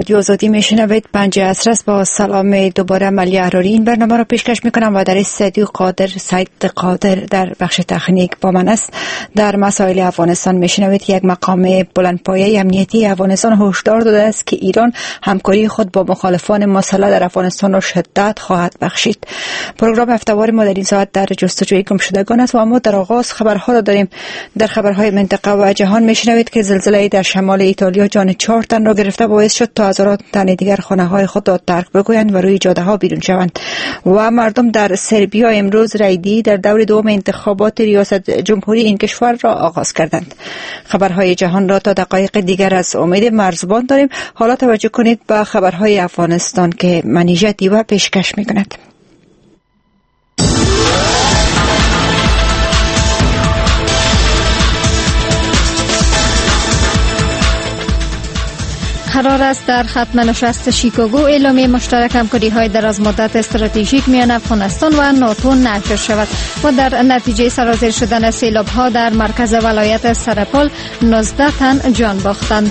رادیو آزادی میشنوید. 5 عصر است. با سلام دوباره ملی احراری این برنامه را پیشکش میکنم و در استودیو سید قادر در بخش تکنیک با من است. در مسائل افغانستان میشنوید. یک مقام بلندپایه امنیتی افغانستان هشدار داده است که ایران همکاری خود با مخالفان مسلح در افغانستان را شدت خواهد بخشید. پروگرام هفته‌وار ما در این ساعت در جستجوی گمشدگان است و ما در آغاز خبرها را داریم. در خبرهای منطقه و جهان میشنوید که زلزله در شمال ایتالیا جان 4 تن را گرفته باعث شد تا هزاران تن دیگر خانه‌های خود را ترک بگویند و روی جاده‌ها بیرون شوند. و مردم در سربیا امروز رای در دور دوم انتخابات ریاست جمهوری این کشور را آغاز کردند. خبرهای جهان را تا دقایق دیگر از امید مرزبان داریم. حالا توجه کنید به خبرهای افغانستان که منیژه دیوا پیشکش می‌کند. قرار است در ختم نشست شیکاگو اعلامیه مشترک همکاری‌های دراز مدت استراتژیک میان افغانستان و ناتو نشر شود و در نتیجه سرازیر شدن سیلاب‌ها در مرکز ولایت سرپل 19 تن جان باختند.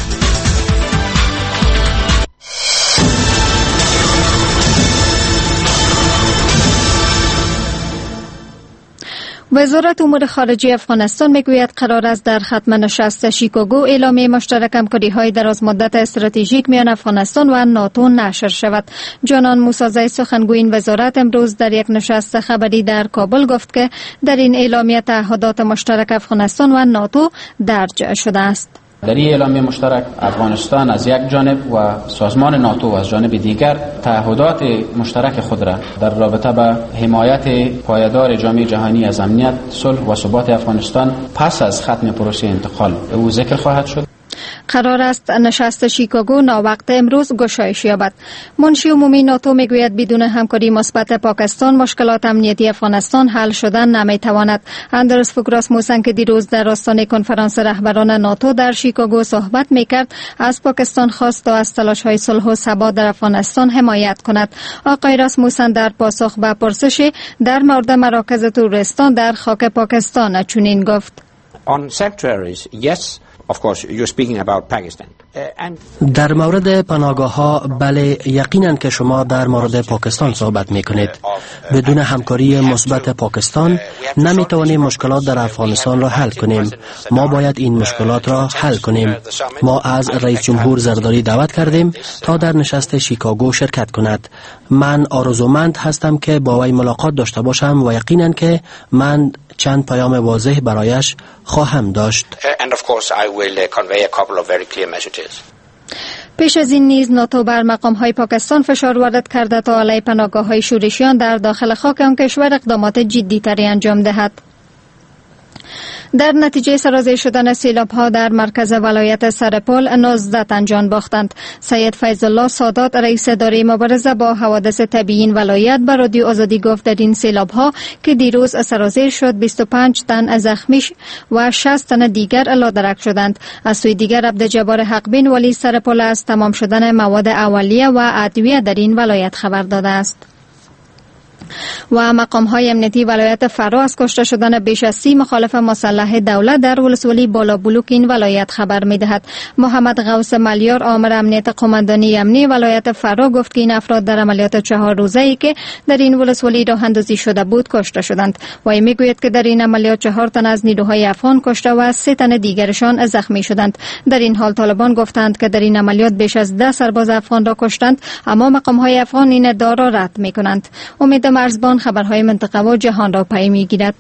وزارت امور خارجه افغانستان میگوید قرار است در ختم نشست شیکاگو اعلامیه مشترک همکاری‌های درازمدت استراتژیک میان افغانستان و ناتو نشر شود. جانان موسازی سخنگوی این وزارت امروز در یک نشست خبری در کابل گفت که در این اعلامیه تعهدات مشترک افغانستان و ناتو درج شده است. در این اعلامیه مشترک افغانستان از یک جانب و سازمان ناتو از جانب دیگر تعهدات مشترک خود را در رابطه با حمایت پایدار جامعه جهانی از امنیت، صلح و ثبات افغانستان پس از ختم پروسه انتقال او ذکر خواهد شد. قرار است نشست شیکاگو ناوقت امروز گشایش یابد. منشی عمومی ناتو میگوید بدون همکاری مثبت پاکستان مشکلات امنیتی افغانستان حل شدن نمیتواند. اندرس فوگ راسموسن که دیروز در آستانه کنفرانس رهبران ناتو در شیکاگو صحبت میکرد از پاکستان خواست تا از تلاش‌های صلح و ثبات در افغانستان حمایت کند. آقای راسموسن در پاسخ به پرسش در مورد مراکز تروریستان در خاک پاکستان چنین گفت: On sanctuaries, yes. Of course, you're speaking about Pakistan. در مورد پناهگاه‌ها بله، یقیناً که شما در مورد پاکستان صحبت می‌کنید. بدون همکاری مثبت پاکستان نمی‌توانیم مشکلات در افغانستان را حل کنیم. ما باید این مشکلات را حل کنیم. ما از رئیس جمهور زرداری دعوت کردیم تا در نشست شیکاگو شرکت کند. من آرزومند هستم که با وی ملاقات داشته باشم و یقیناً که من چند پیام واضح برایش خواهم داشت. پیش از این نیز ناتو بر مقام‌های پاکستان فشار وارد کرده تا علیه پناهگاه‌های شورشیان در داخل خاک آن کشور اقدامات جدی‌تری انجام دهد. در نتیجه سرازیر شدن سیلاب‌ها در مرکز ولایت سرپل 19 تن جان باختند. سید فیض الله سادات رئیس اداره مبارزه با حوادث طبیعی این ولایت به رادیو آزادی گفت در این سیلاب‌ها که دیروز سرازیر شد 25 تن زخمی و 60 تن دیگر لاندرک شدند. از سوی دیگر عبدالجبار حقبین ولی سرپل از تمام شدن مواد اولیه و ادویه در این ولایت خبر داده است. و مقام‌های امنیتی ولایت فرا از کشته شدن بیش از 30 مخالف مسلح دولت در ولسوالی بالا بلوک این ولایت خبر می‌دهد. محمد غوث ملیار آمر امنیت قماندانی امنی ولایت فرا گفت که این افراد در عملیات 4 روزه‌ای که در این ولسوالی راه اندازی شده بود کشته شدند. و میگوید که در این عملیات 4 تن از نیروهای افغان کشته و 3 تن دیگرشان زخمی شدند. در این حال طالبان گفتند که در این عملیات بیش از 10 سرباز افغان را کشتند، اما مقام‌های افغان این ادعا را رد می‌کنند. امید مرزبان خبرهای منطقه و جهان را پی می‌گیرد.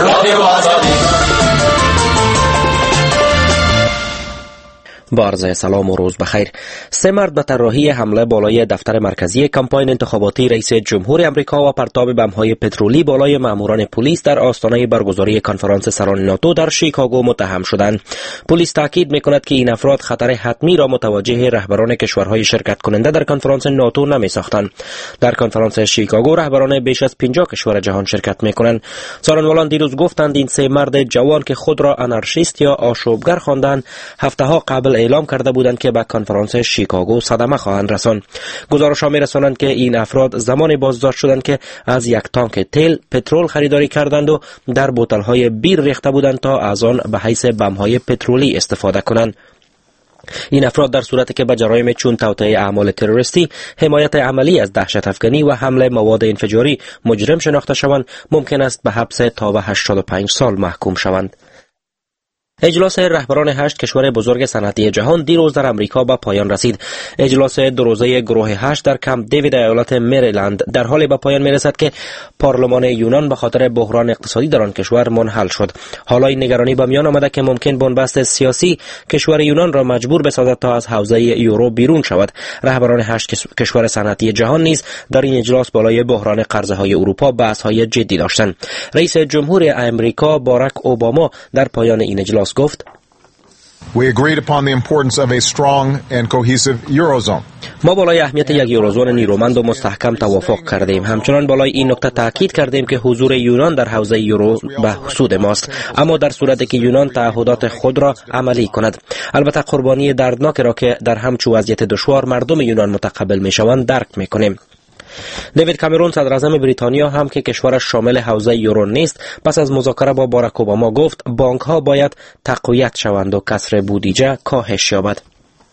با عرض سلام و روز بخیر. 3 مرد به طراحی حمله بالای دفتر مرکزی کمپاین انتخاباتی رئیس جمهور امریکا و پرتاب بم‌های پترولی بالای ماموران پلیس در آستانه برگزاری کنفرانس سران ناتو در شیکاگو متهم شدند. پلیس تاکید می‌کند که این افراد خطر حتمی را متوجه رهبران کشورهای شرکت کننده در کنفرانس ناتو نمی‌ساختند. در کنفرانس شیکاگو رهبران بیش از 50 کشور جهان شرکت می‌کنند. سخنرانان دیروز گفتند این 3 مرد جوان که خود را آنارشیست یا آشوبگر خواندند، هفته‌ها قبل اعلام کرده بودند که به کنفرانس شیکاگو صدمه خواهند رساند. گزارش‌ها می‌رسانند که این افراد زمان بازداشت شدند که از یک تانک تیل پترول خریداری کردند و در بوتل‌های بیر ریخته بودند تا از آن به حیث بم‌های پترولی استفاده کنند. این افراد در صورتی که به جرایم چون توطئه اعمال تروریستی، حمایت عملی از دهشت افکنی و حمله مواد انفجاری مجرم شناخته شوند، ممکن است به حبس تا به 85 سال محکوم شوند. اجلاس رهبران 8 کشور بزرگ صنعتی جهان دیروز در امریکا به پایان رسید. اجلاس دو روزه گروه 8 در کمپ دیوید ایالت مریلند در حالی به پایان میرسد که پارلمان یونان به خاطر بحران اقتصادی در آن کشور منحل شد. حالا این نگرانی به میان آمده که ممکن بنبست سیاسی کشور یونان را مجبور بسازد تا از حوزه یورو بیرون شود. رهبران 8 کشور صنعتی جهان نیز در این اجلاس بالای بحران قرضه‌های اروپا بحث‌های جدی داشتند. رئیس جمهور امریکا باراک اوباما در پایان این اجلاس گفت: We agreed upon the importance of a strong and cohesive eurozone. ما بالای اهمیت یک یوروزون نیرومند و مستحکم توافق کردیم. همچنان بالای این نکته تاکید کردیم که حضور یونان در حوزه یورو به سود ماست، اما در صورتی که یونان تعهدات خود را عملی کند. البته قربانی دردناکی را که در همچو وضعیت دشوار مردم یونان متقبل میشوند درک میکنیم. دیوید کامرون صدر اعظم بریتانیا هم که کشورش شامل حوزه یورو نیست، پس از مذاکره با باراک اوباما گفت بانک ها باید تقویت شوند و کسر بودجه کاهش یابد.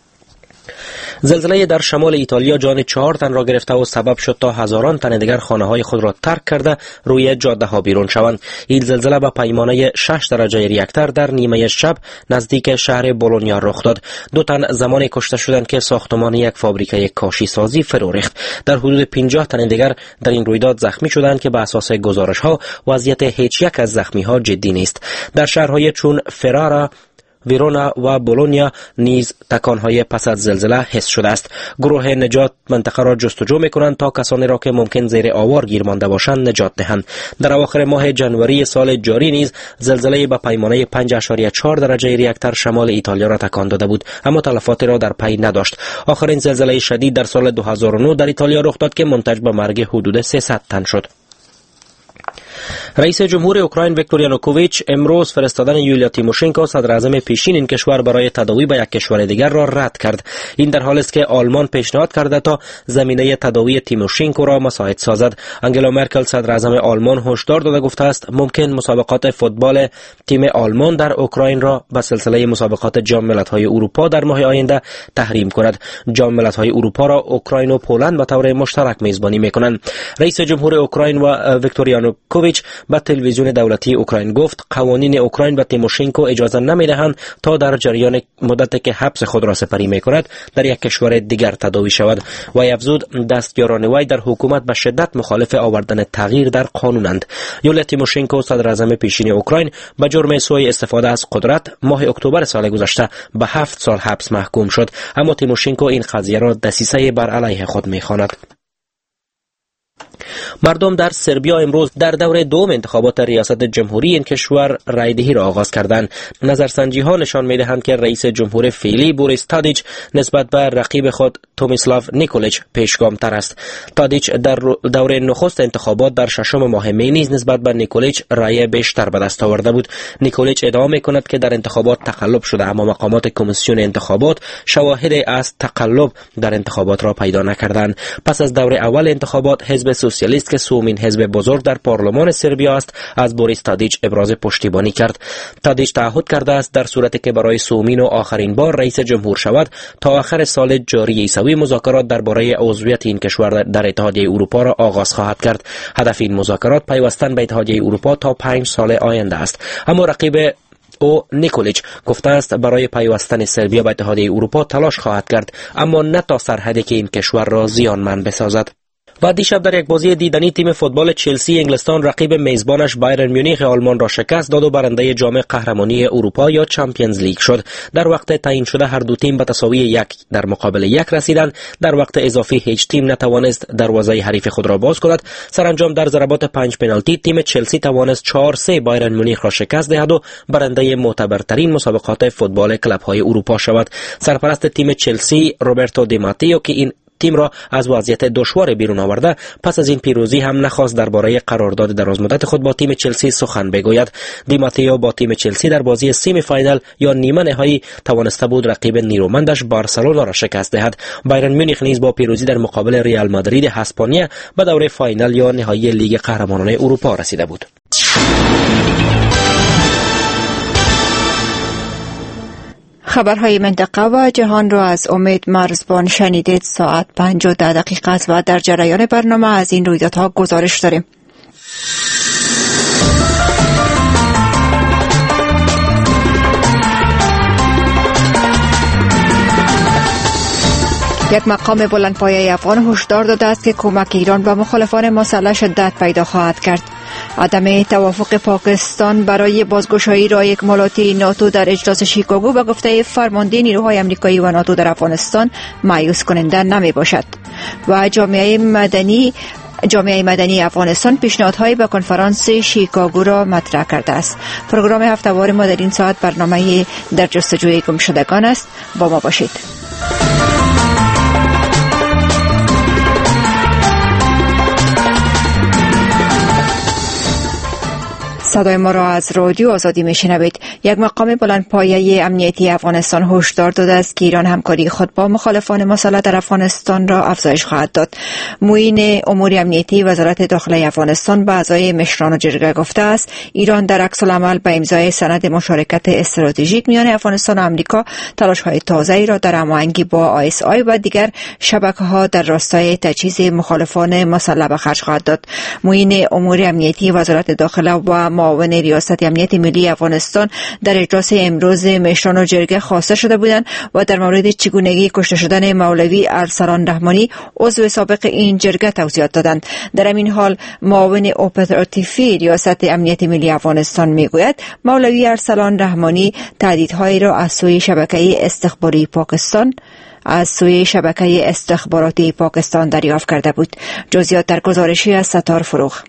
زلزله در شمال ایتالیا جان 4 تن را گرفته و سبب شد تا هزاران تن دیگر خانه‌های خود را ترک کرده روی جاده‌ها بیرون شوند. این زلزله به پیمانه 6 درجه ریکتر در نیمه شب نزدیک شهر بولونیا رخ داد. 2 تن زمانی کشته شدند که ساختمان یک فابریکه کاشی سازی فرو ریخت. در حدود 50 تن دیگر در این رویداد زخمی شدند که به اساس گزارش‌ها وضعیت هیچ یک از زخمی‌ها جدی نیست. در شهرهای چون فرارا، ویرونا و بولونیا نیز تکانهای پس از زلزله حس شده است. گروه نجات منطقه را جستجو می‌کنند تا کسانی را که ممکن زیر آوار گیر مانده باشند نجات دهند. در اواخر ماه جنوری سال جاری نیز زلزله به پیمانه 5.4 درجه ریکتر شمال ایتالیا را تکان داده بود، اما تلفاتی را در پی نداشت. آخرین زلزله شدید در سال 2009 در ایتالیا رخ داد که منتج به مرگ حدود 300 تن شد. رئیس جمهور اوکراین ویکتور یانوکوویچ امروز فرستادن یولیا تیموشنکو صدر اعظم پیشین این کشور برای تداوی به یک کشور دیگر را رد کرد. این در حالی است که آلمان پیشنهاد کرده تا زمینه تداوی تیموشنکو را مساعد سازد. انگلا مرکل صدر اعظم آلمان هشدار داده گفته است ممکن مسابقات فوتبال تیم آلمان در اوکراین را به سلسله مسابقات جام ملت‌های اروپا در ماه آینده تحریم کند. جام ملت‌های اروپا را اوکراین و پولند به طور مشترک میزبانی می‌کنند. رئیس جمهور اوکراین و ویکتور یانوکوویچ به تلویزیون دولتی اوکراین گفت قوانین اوکراین به تیموشنکو اجازه نمیدهند تا در جریان مدتی که حبس خود را سپری میکند در یک کشور دیگر تداوی شود. و افزود دستیاران وی در حکومت به شدت مخالف آوردن تغییر در قانونند. یولیا تیموشنکو صدر اعظم پیشین اوکراین به جرم سوء استفاده از قدرت ماه اکتبر سال گذشته به 7 سال حبس محکوم شد، اما تیموشنکو این قضیه را دسیسه بر علیه خود میخواند. مردم در سربیا امروز در دور دوم انتخابات ریاست جمهوری این کشور رایدهی را آغاز کردند. نظرسنجی ها نشان می‌دهند که رئیس جمهور فعلی بوریس تادیچ نسبت به رقیب خود تومیسلاو نیکولیچ پیشگام‌تر است. تادیچ در دور نخست انتخابات در ششم ماه می نیز نسبت به نیکولیچ رای بیشتر به دست آورده بود. نیکولیچ ادعا می‌کند که در انتخابات تقلب شده، اما مقامات کمیسیون انتخابات شواهد از تقلب در انتخابات را پیدا نکردند. پس از دور اول انتخابات حزب سوسیالیست که سومین حزب بزرگ در پارلمان سربیا است از بوریس تادیچ ابراز پشتیبانی کرد. تادیچ تعهد کرده است در صورتی که برای سومین و آخرین بار رئیس جمهور شود تا آخر سال جاری عیسوی مذاکرات درباره عضویت این کشور در اتحادیه اروپا را آغاز خواهد کرد. هدف این مذاکرات پیوستن به اتحادیه اروپا تا 5 سال آینده است، اما رقیب او نیکولیچ گفته است برای پیوستن سربیا به اتحادیه اروپا تلاش خواهد کرد، اما نه تا سرحدی که این کشور را زیانمند بسازد. و دیشب در یک بازی دیدنی تیم فوتبال چلسی انگلستان رقیب میزبانش بایرن میونیخ آلمان را شکست داد و برنده جام قهرمانی اروپا یا چمپیونز لیگ شد. در وقت تعیین شده هر دو تیم به تساوی 1 در مقابل 1 رسیدند. در وقت اضافی هیچ تیم نتوانست دروازه حریف خود را باز کند. سرانجام در ضربات 5 پنالتی تیم چلسی توانست 4-3 بایرن میونیخ را شکست دهد و برنده معتبرترین مسابقات فوتبال کلب‌های اروپا شود. سرپرست تیم چلسی روبرتو دی ماتیو که این تیم را از وضعیت دشوار بیرون آورده پس از این پیروزی هم نخواست درباره قرارداد درازمدت خود با تیم چلسی سخن بگوید. دی ماتیو با تیم چلسی در بازی سیمی فاینال یا نیمه نهایی توانسته بود رقیب نیرومندش بارسلونا را شکست دهد. بایرن میونیخ نیز با پیروزی در مقابل ریال مادرید اسپانیا به دور فاینال یا نهایی لیگ قهرمانان اروپا رسیده بود. خبرهای منطقه و جهان را از امید مرزبان شنیدید. ساعت 5:10 است و در جریان برنامه از این رویدادها گزارش داریم. یک مقام بلندپایه افغان هشدار داده است که کمک ایران به مخالفان مسلح شدت پیدا خواهد کرد. عدم توافق پاکستان برای بازگشایی راه اکمالاتی ناتو در اجلاس شیکاگو به گفته فرمانده نیروهای آمریکایی و ناتو در افغانستان مایوس کننده نمی باشد و جامعه مدنی افغانستان پیشنهادهایی به کنفرانس شیکاگو را مطرح کرده است. پروگرام هفته‌وار ما در این ساعت برنامه در جستجوی گمشدگان است. با ما باشید. صدای ما را از رادیو آزادی میشنوید. یک مقام بلندپایه امنیتی افغانستان هشدار داده است که ایران همکاری خود با مخالفان مسلح در افغانستان را افزایش خواهد داد. معین امور امنیتی وزارت داخله افغانستان به اعضای مشران و جرگه گفته است ایران در عکس العمل به امضای سند مشارکت استراتژیک میان افغانستان و آمریکا تلاش‌های تازه‌ای را در هماهنگی با ISI و دیگر شبکه‌ها در راستای تجهیز مخالفان مسلح به خرج خواهد داد. معین امور امنیتی وزارت داخله و معاون ریاست امنیت ملی افغانستان در اجلاس امروز مشران و جرگه خواسته شده بودند و در مورد چگونگی کشته شدن مولوی ارسلان رحمانی عضو سابق این جرگه توضیحات دادند. در همین حال معاون اپراتیفی ریاست امنیت ملی افغانستان میگوید مولوی ارسلان رحمانی تهدیدهایی را از سوی شبکه استخباراتی پاکستان دریافت کرده بود. جزئیات در گزارشی از ستار فروغ.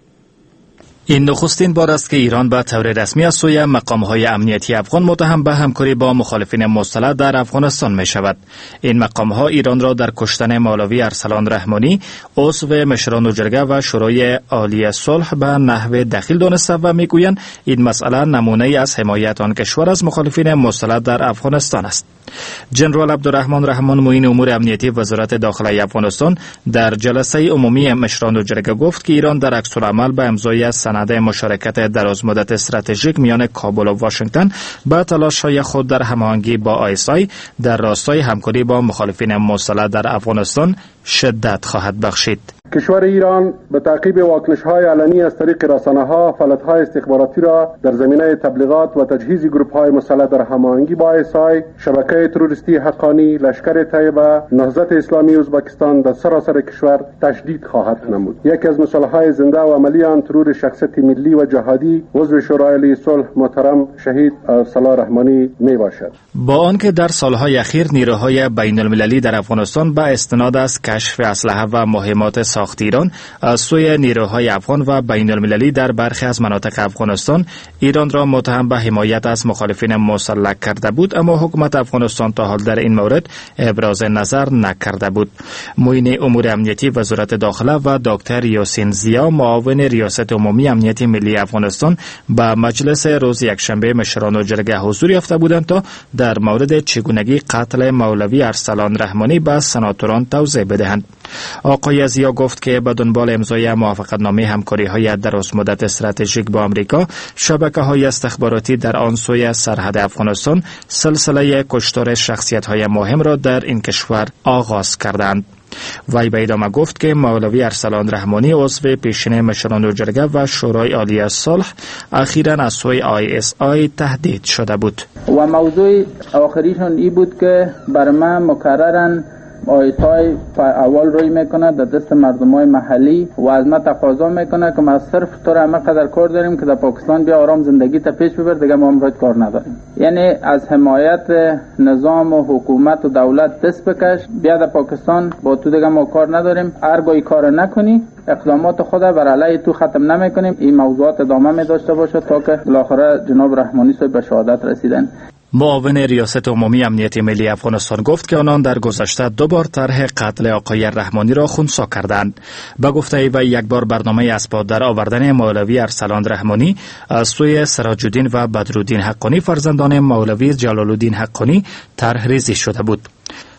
این نخستین بار است که ایران به طور رسمی از سوی مقام‌های امنیتی افغان متهم به همکاری با مخالفین مسلح در افغانستان می شود. این مقام‌ها ایران را در کشتن مولوی ارسلان رحمانی عضو مشران و جرگه و شورای عالی صلح به نحو دخیل دانسته و میگویند این مسئله نمونه از حمایت آن کشور از مخالفین مسلح در افغانستان است. جنرال عبدالرحمن رحمان معین امور امنیتی وزارت داخله افغانستان در جلسه عمومی مشران و جرگه گفت که ایران در عکس العمل به امضای سند مشارکت درازمدت استراتژیک میان کابل و واشنگتن به تلاش‌های خود در هماهنگی با ISI در راستای همکاری با مخالفین مسلح در افغانستان شدت خواهد بخشید. کشور ایران به تعقیب واکنش‌های علنی از طریق رسانه‌ها فعالیت‌های استخباراتی را در زمینه تبلیغات و تجهیز گروه‌های مسلح در هماهنگی با ISI، شبکه تروریستی حقانی، لشکر طیبه، نهضت اسلامی ازبکستان در سراسر کشور تشدید خواهد نمود. یکی از مثال‌های زنده و عملی آن ترور شخصیت ملی و جهادی عضو شورای عالی صلح محترم شهید ارسلان رحمانی میباشد. با آنکه در سالهای اخیر نیروهای بین‌المللی در افغانستان به استناد از کشف اسلحه و مهمات ساخت ایران از سوی نیروهای افغان و بین المللی در برخی از مناطق افغانستان ایران را متهم به حمایت از مخالفین مسلح کرده بود، اما حکومت افغانستان تا حال در این مورد ابراز نظر نکرده بود. معین امور امنیتی وزارت داخله و دکتر یاسین زیا معاون ریاست عمومی امنیت ملی افغانستان به مجلس روز یکشنبه مشران و جرگه حضور یافته بودند تا در مورد چگونگی قتل مولوی ارسلان رحمانی به سناتوران توضیح بدهند. آقای زیا گفت که به دنبال امضای موافقتنامه همکاری‌های درازمدت استراتژیک با آمریکا، شبکه‌های استخباراتی در آن سوی سرحد افغانستان سلسله کشتار شخصیت‌های مهم را در این کشور آغاز کردند. وی به ادامه گفت که مولوی ارسلان رحمانی عضو پیشین مشران و جرگه و شورای عالی صلح اخیراً از سوی ISI تهدید شده بود. و موضوع آخریشون این بود که بر من مکرراً آیسای اول روی میکنه در دست مردمای محلی و از ما تقاضا میکنه که ما صرف طور همه قدر کار داریم که در پاکستان بیا آرام زندگی تا پیش ببر، دیگه ما امروز کار نداریم. یعنی از حمایت نظام و حکومت و دولت دست بکش، بیا در پاکستان با تو دیگه ما کار نداریم، هرگاهی کار نکنی اقدامات خود بر علیه تو ختم نمیکنیم. این موضوعات ادامه می داشته باشه تا که بالاخره جناب رحمانی صاحب به شهادت رسیدن. معاون ریاست عمومی امنیت ملی افغانستان گفت که آنان در گذشته 2 بار طرح قتل آقای رحمانی را خنثی کردند. به گفته وی یک بار برنامه اسباب در آوردن مولوی ارسلان رحمانی از سوی سراج الدین و بدرالدین حقانی فرزندان مولوی جلال الدین حقانی طرح ریزی شده بود.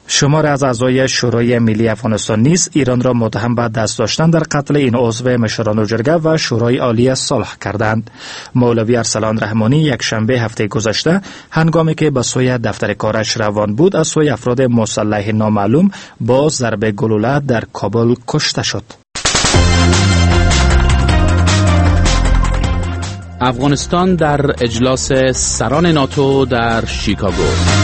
شمار از اعضای شورای ملی افغانستان نیز ایران را متهم به دست داشتن در قتل این عضو مشوران جرگه و شورای عالی صلح کردند. مولوی ارسلان رحمانی یک شنبه هفته گذشته هنگامی که به سوی دفتر کارش روان بود از سوی افراد مسلح نامعلوم با ضرب گلوله در کابل کشته شد. افغانستان در اجلاس سران ناتو در شیکاگو.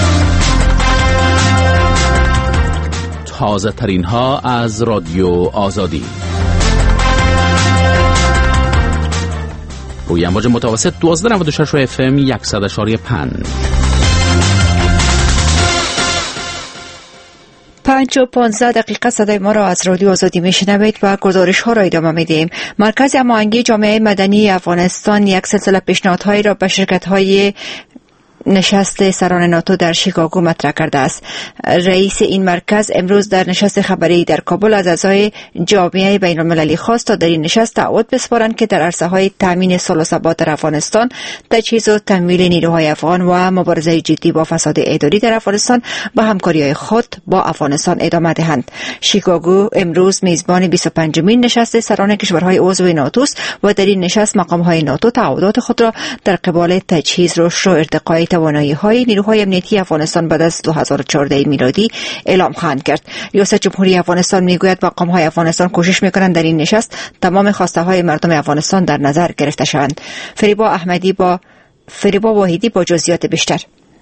تازه ترین ها از رادیو آزادی. روی امواج متوسط 1296 FM 100.5. 5:15 صدای ما را از رادیو آزادی میشنوید و گزارش ها را ادامه میدیم. مرکز هماهنگی جامعه مدنی افغانستان یک سلسله پیشنهادهای را به شرکت‌های نشست سران ناتو در شیکاگو مطرح کرده است. رئیس این مرکز امروز در نشست خبری در کابل از اعضای جامعه بین المللی خواست تا در این نشست تعهد بسپارند که در عرصه‌های تامین صلح و ثبات در افغانستان، تجهیز و تمویل نیروهای افغان و مبارزه جدی با فساد اداری در افغانستان با همکاری‌های خود با افغانستان ادامه دهند. شیکاگو امروز میزبان 25مین نشست سران کشورهای عضو ناتو است و در این نشست مقام‌های ناتو تعهدات خود را در قبال تجهیز، رشد و ارتقای توانایی‌های نیروهای امنیتی افغانستان بعد از 2014 میلادی اعلام خواهند کرد. ریاست جمهوری افغانستان میگوید مقام‌های افغانستان کوشش می‌کنند در این نشست تمام خواسته‌های مردم افغانستان در نظر گرفته شوند. فریبا واحدی با جزئیات بیشتر.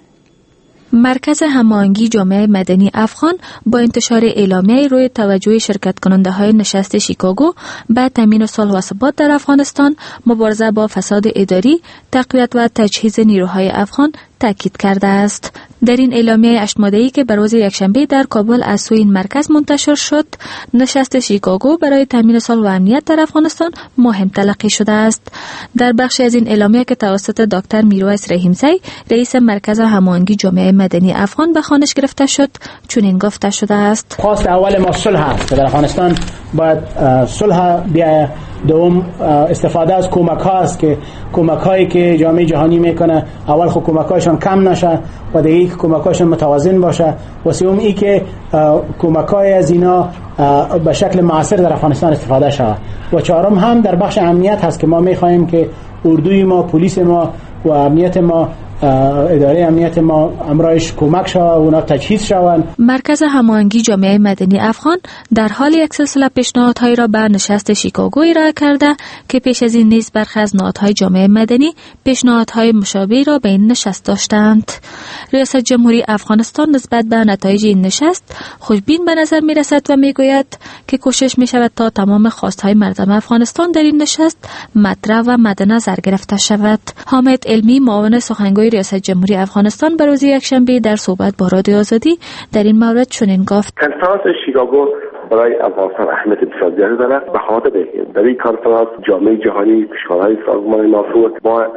مرکز هماهنگی جامعه مدنی افغان با انتشار اعلامیه روی توجه شرکت کننده های نشست شیکاگو به تامین صلح و ثبات در افغانستان، مبارزه با فساد اداری، تقویت و تجهیز نیروهای افغان تاکید کرده است. در این اعلامیه 8 ماده‌ای که بر روز یکشنبه در کابل از سوی این مرکز منتشر شد، نشست شیکاگو برای تامین صلح و امنیت در افغانستان مهم تلقی شده است. در بخشی از این اعلامیه که توسط دکتر میرویس رحیمزی، رئیس مرکز هماهنگی جامعه مدنی افغان به خوانش گرفته شد، چنین گفته شده است: خواست اول ما صلح است. در افغانستان باید صلح بیاید. دوم استفاده از کمک ها است که کمک هایی که جامعه جهانی میکنه اول خود کمک هایشان کم نشه و دیگه کمک هایشان متوازن باشه و سوم ای که کمک های از اینا به شکل معاصر در افغانستان استفاده شود و چهارم هم در بخش امنیت هست که ما میخواهیم که اردوی ما، پلیس ما و امنیت ما، اداره امنیت ما امرایش کمک شود و اونا تجهیز شوند. مرکز هماهنگی جامعه مدنی افغان در حال یک سلسله پیشنهادهای را به نشست شیکاگو ارائه کرده که پیش از این نیز برخی از نهادهای جامعه مدنی پیشنهادهای مشابهی را به این نشست داشتند. ریاست جمهوری افغانستان نسبت به نتایج این نشست خوشبین به نظر می رسد و می گوید که کوشش می شود تا تمام خواستهای مردم افغانستان در این نشست مطرح و مد نظر گرفته شود. حامد علمی، معاون سخنگوی ریاست جمهوری افغانستان، به روز یکشنبه در صحبت با رادیو آزادی در این مورد چنین گفت: کنفرانس شیکاگو برای افغانستان اهمیت بسیار زیادی دارد. به خاطر در این کنفرانس جامعه جهانی، پیشکارهای سازمان ناتو با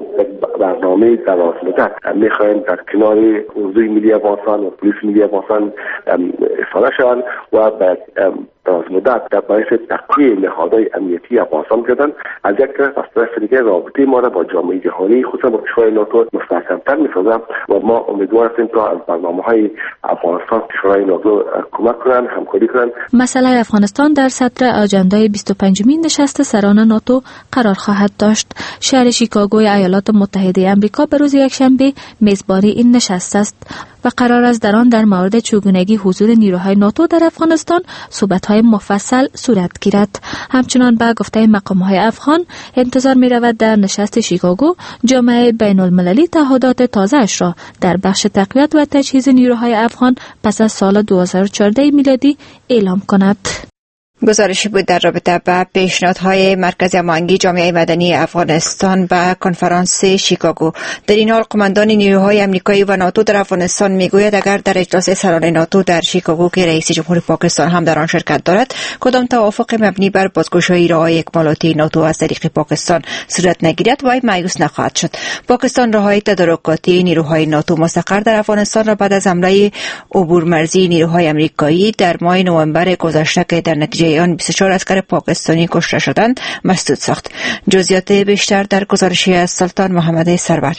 برنامه درازمدت میخواهیم در کنار اردوی ملی افغانستان و پلیس ملی افغانستان استفاده شوند و به درازمدت در باعث تقویت نهادهای امنیتی افغانستان کردن. از یک طرف از طرف دیگه رابطه ما را با جامعه جهانی خصوصا با کشورهای ناتو مستحکم‌تر می‌سازد و ما امیدوار هستیم تا از برنامه‌های افغانستان کشورهای ناتو کمک کنند، همکاری کنند. مسئله افغانستان در صدر اجندای 25مین نشست سران ناتو قرار خواهد داشت. شهر شیکاگوی ایالات متحده آمریکا به روز یکشنبه میزبان این نشست است و قرار است در آن در مورد چگونگی حضور نیروهای ناتو در افغانستان صحبت‌های مفصل صورت گیرد. همچنان به گفته مقام‌های افغان انتظار می‌رود در نشست شیکاگو جامعه بین‌المللی تعهدات تازه‌اش را در بخش تقویت و تجهیز نیروهای افغان پس از سال 2014 میلادی اعلام کند. گزارشی بود در رابطه با پیشنهادهای مرکز هماهنگی جامعه مدنی افغانستان به کنفرانس شیکاگو. در این حال قماندان نیروهای آمریکایی و ناتو در افغانستان میگوید اگر در اجلاس سران ناتو در شیکاگو که رئیس جمهور پاکستان هم در آن شرکت دارد کدام توافق مبنی بر بازگشایی راههای اکمالاتی ناتو از طریق پاکستان صورت نگیرد وای مایوس نخواهد شد. پاکستان راههای تدارکاتی نیروهای ناتو مستقر در افغانستان را بعد از حمله عبورمرزی نیروهای آمریکایی در ماه نوامبر گذشته که در نتیجه آن 24 عسکر پاکستانی کشته شدند مسدود ساخت. جزئیات بیشتر در گزارشی از سلطان محمد سرور.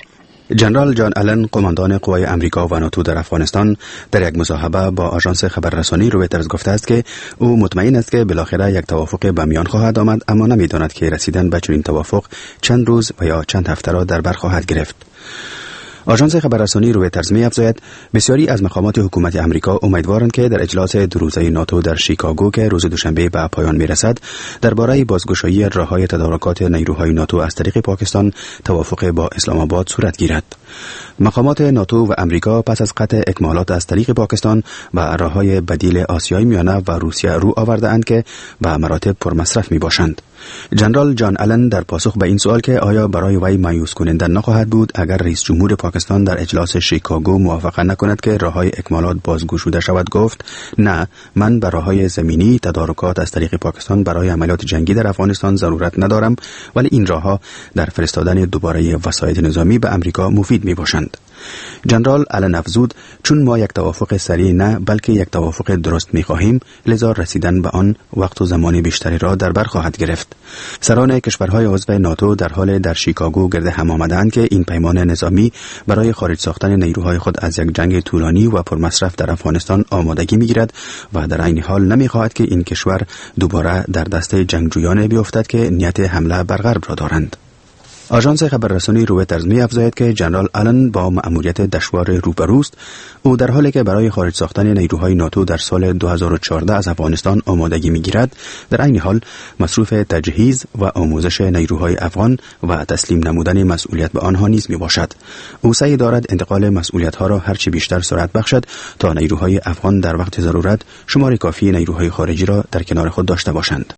جنرال جان آلن، قماندان قوای امریکا و ناتو در افغانستان، در یک مصاحبه با آژانس خبررسانی رویترز گفته است که او مطمئن است که بالاخره یک توافق به میان خواهد آمد، اما نمی‌داند که رسیدن به چنین توافق چند روز و یا چند هفته را در بر خواهد گرفت. آژانس خبررسانی رویترز می‌افزاید بسیاری از مقامات حکومت امریکا امیدوارند که در اجلاس دو روزه ناتو در شیکاگو که روز دوشنبه به پایان می‌رسد درباره بازگشایی راه‌های تدارکات نیروهای ناتو از طریق پاکستان توافق با اسلام آباد صورت گیرد. مقامات ناتو و امریکا پس از قطع اکمالات از طریق پاکستان و راه‌های بدیل آسیای میانه و روسیه رو آورده‌اند که به مراتب پرمصرف میباشند. جنرال جان آلن در پاسخ به این سوال که آیا برای وی مایوس کننده نخواهد بود اگر رئیس جمهور پاکستان در اجلاس شیکاگو موافقت نکند که راه‌های اکمالات بازگشوده شود گفت نه، من به راه‌های زمینی تدارکات از طریق پاکستان برای عملیات جنگی در افغانستان ضرورت ندارم، ولی این راه‌ها در فرستادن دوباره وسایل نظامی به امریکا مفید میباشند. جنرال آلن افزود چون ما یک توافق سریع نه بلکه یک توافق درست می‌خواهیم، لذا رسیدن به آن وقت و زمان بیشتری را در بر خواهد گرفت. سران کشورهای عضو ناتو در حال در شیکاگو گرد هم آمدند که این پیمان نظامی برای خارج ساختن نیروهای خود از یک جنگ طولانی و پرمصرف در افغانستان آمادگی می‌گیرد و در عین حال نمی‌خواهد که این کشور دوباره در دست جنگجویان بیفتد که نیت حمله بر غرب را دارند. آژانس خبررسانی رویترز می‌افزاید که جنرال آلن با مأموریت دشوار روبروست. او در حالی که برای خارج ساختن نیروهای ناتو در سال 2014 از افغانستان آمادگی می‌گیرد، در عین حال مصروف تجهیز و آموزش نیروهای افغان و تسلیم نمودن مسئولیت به آنها نیز میباشد. او سعی دارد انتقال مسئولیت‌ها را هرچی بیشتر سرعت بخشد تا نیروهای افغان در وقت ضرورت شمار کافی نیروهای خارجی را در کنار خود داشته باشند.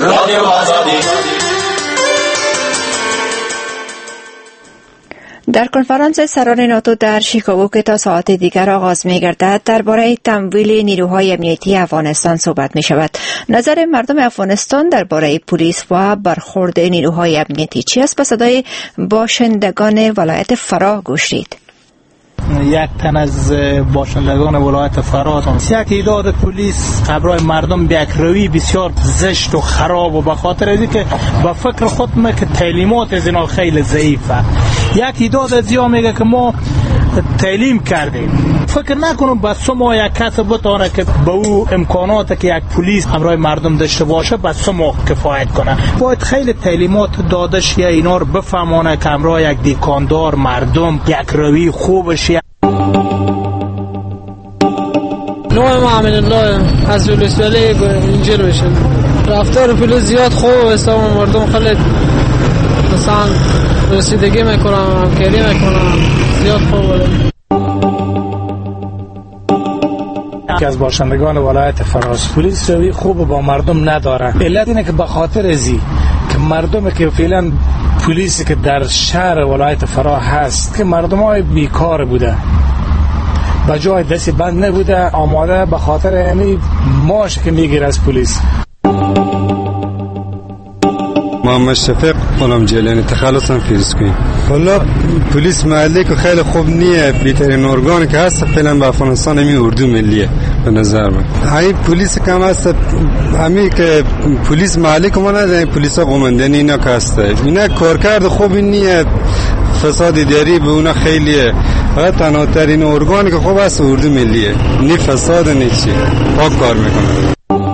در کنفرانس سران ناتو در شیکاگو که تا ساعت دیگر آغاز می‌گردد درباره تمویل نیروهای امنیتی افغانستان صحبت می‌شود. نظر مردم افغانستان درباره پلیس و برخورد نیروهای امنیتی چی است؟ به صدای باشندگان ولایت فرا گوش دید. یک تن از باشندگان ولایت فرا یک تعداد پلیس قبرای مردم به یک روی بسیار زشت و خراب و به خاطر اینکه که به فکر خود ما که تعلیمات از اینا خیلی ضعیفه. یک تعداد از اینا میگه که ما تعلیم کردیم، فکر نکنم بس ما یک کس بتونه که به او امکانات که یک پلیس همراه مردم داشته باشه بس ما کفایت کنه. باید خیلی تعلیمات داده شه اینا رو بفهمونه که همراه یک دیکاندار مردم یک روی خوبش. نام محمد الله از ولسوالی اینجا بشه. رفتار پلیس زیاد خوب است، مردم خیلی مثلا رسیدگی میکنن، همکاری میکنن، زیاد خوبه. که از باشندگان ولایت فراس پلیس روی خوب با مردم نداره. علت اینه که به خاطر ازی که مردم که فعلا پلیسی که در شهر ولایت فرا هست که مردم های بیکار بوده، به جای دستی بند نبوده، آماده به خاطر همین ماش که میگیره از پلیس. محمد شفیق غلام جیلانی تخلصم فیزیکی. والا پلیس محلی که خیلی خوب نیه، بهترین ارگانی که هست فعلا به افغانستان همین اردو ملیه به نظر من. همین پلیس کم هست، همین که پلیس محلی که ما نداریم، پلیس قومندانی اینا که هست، اینا کارکرد خوب نیه، فساد اداری به اونا خیلیه. فقط تنها ترین ارگانی که خوب هست اردو ملیه، نی فساد نی چی، پاک کار میکنه.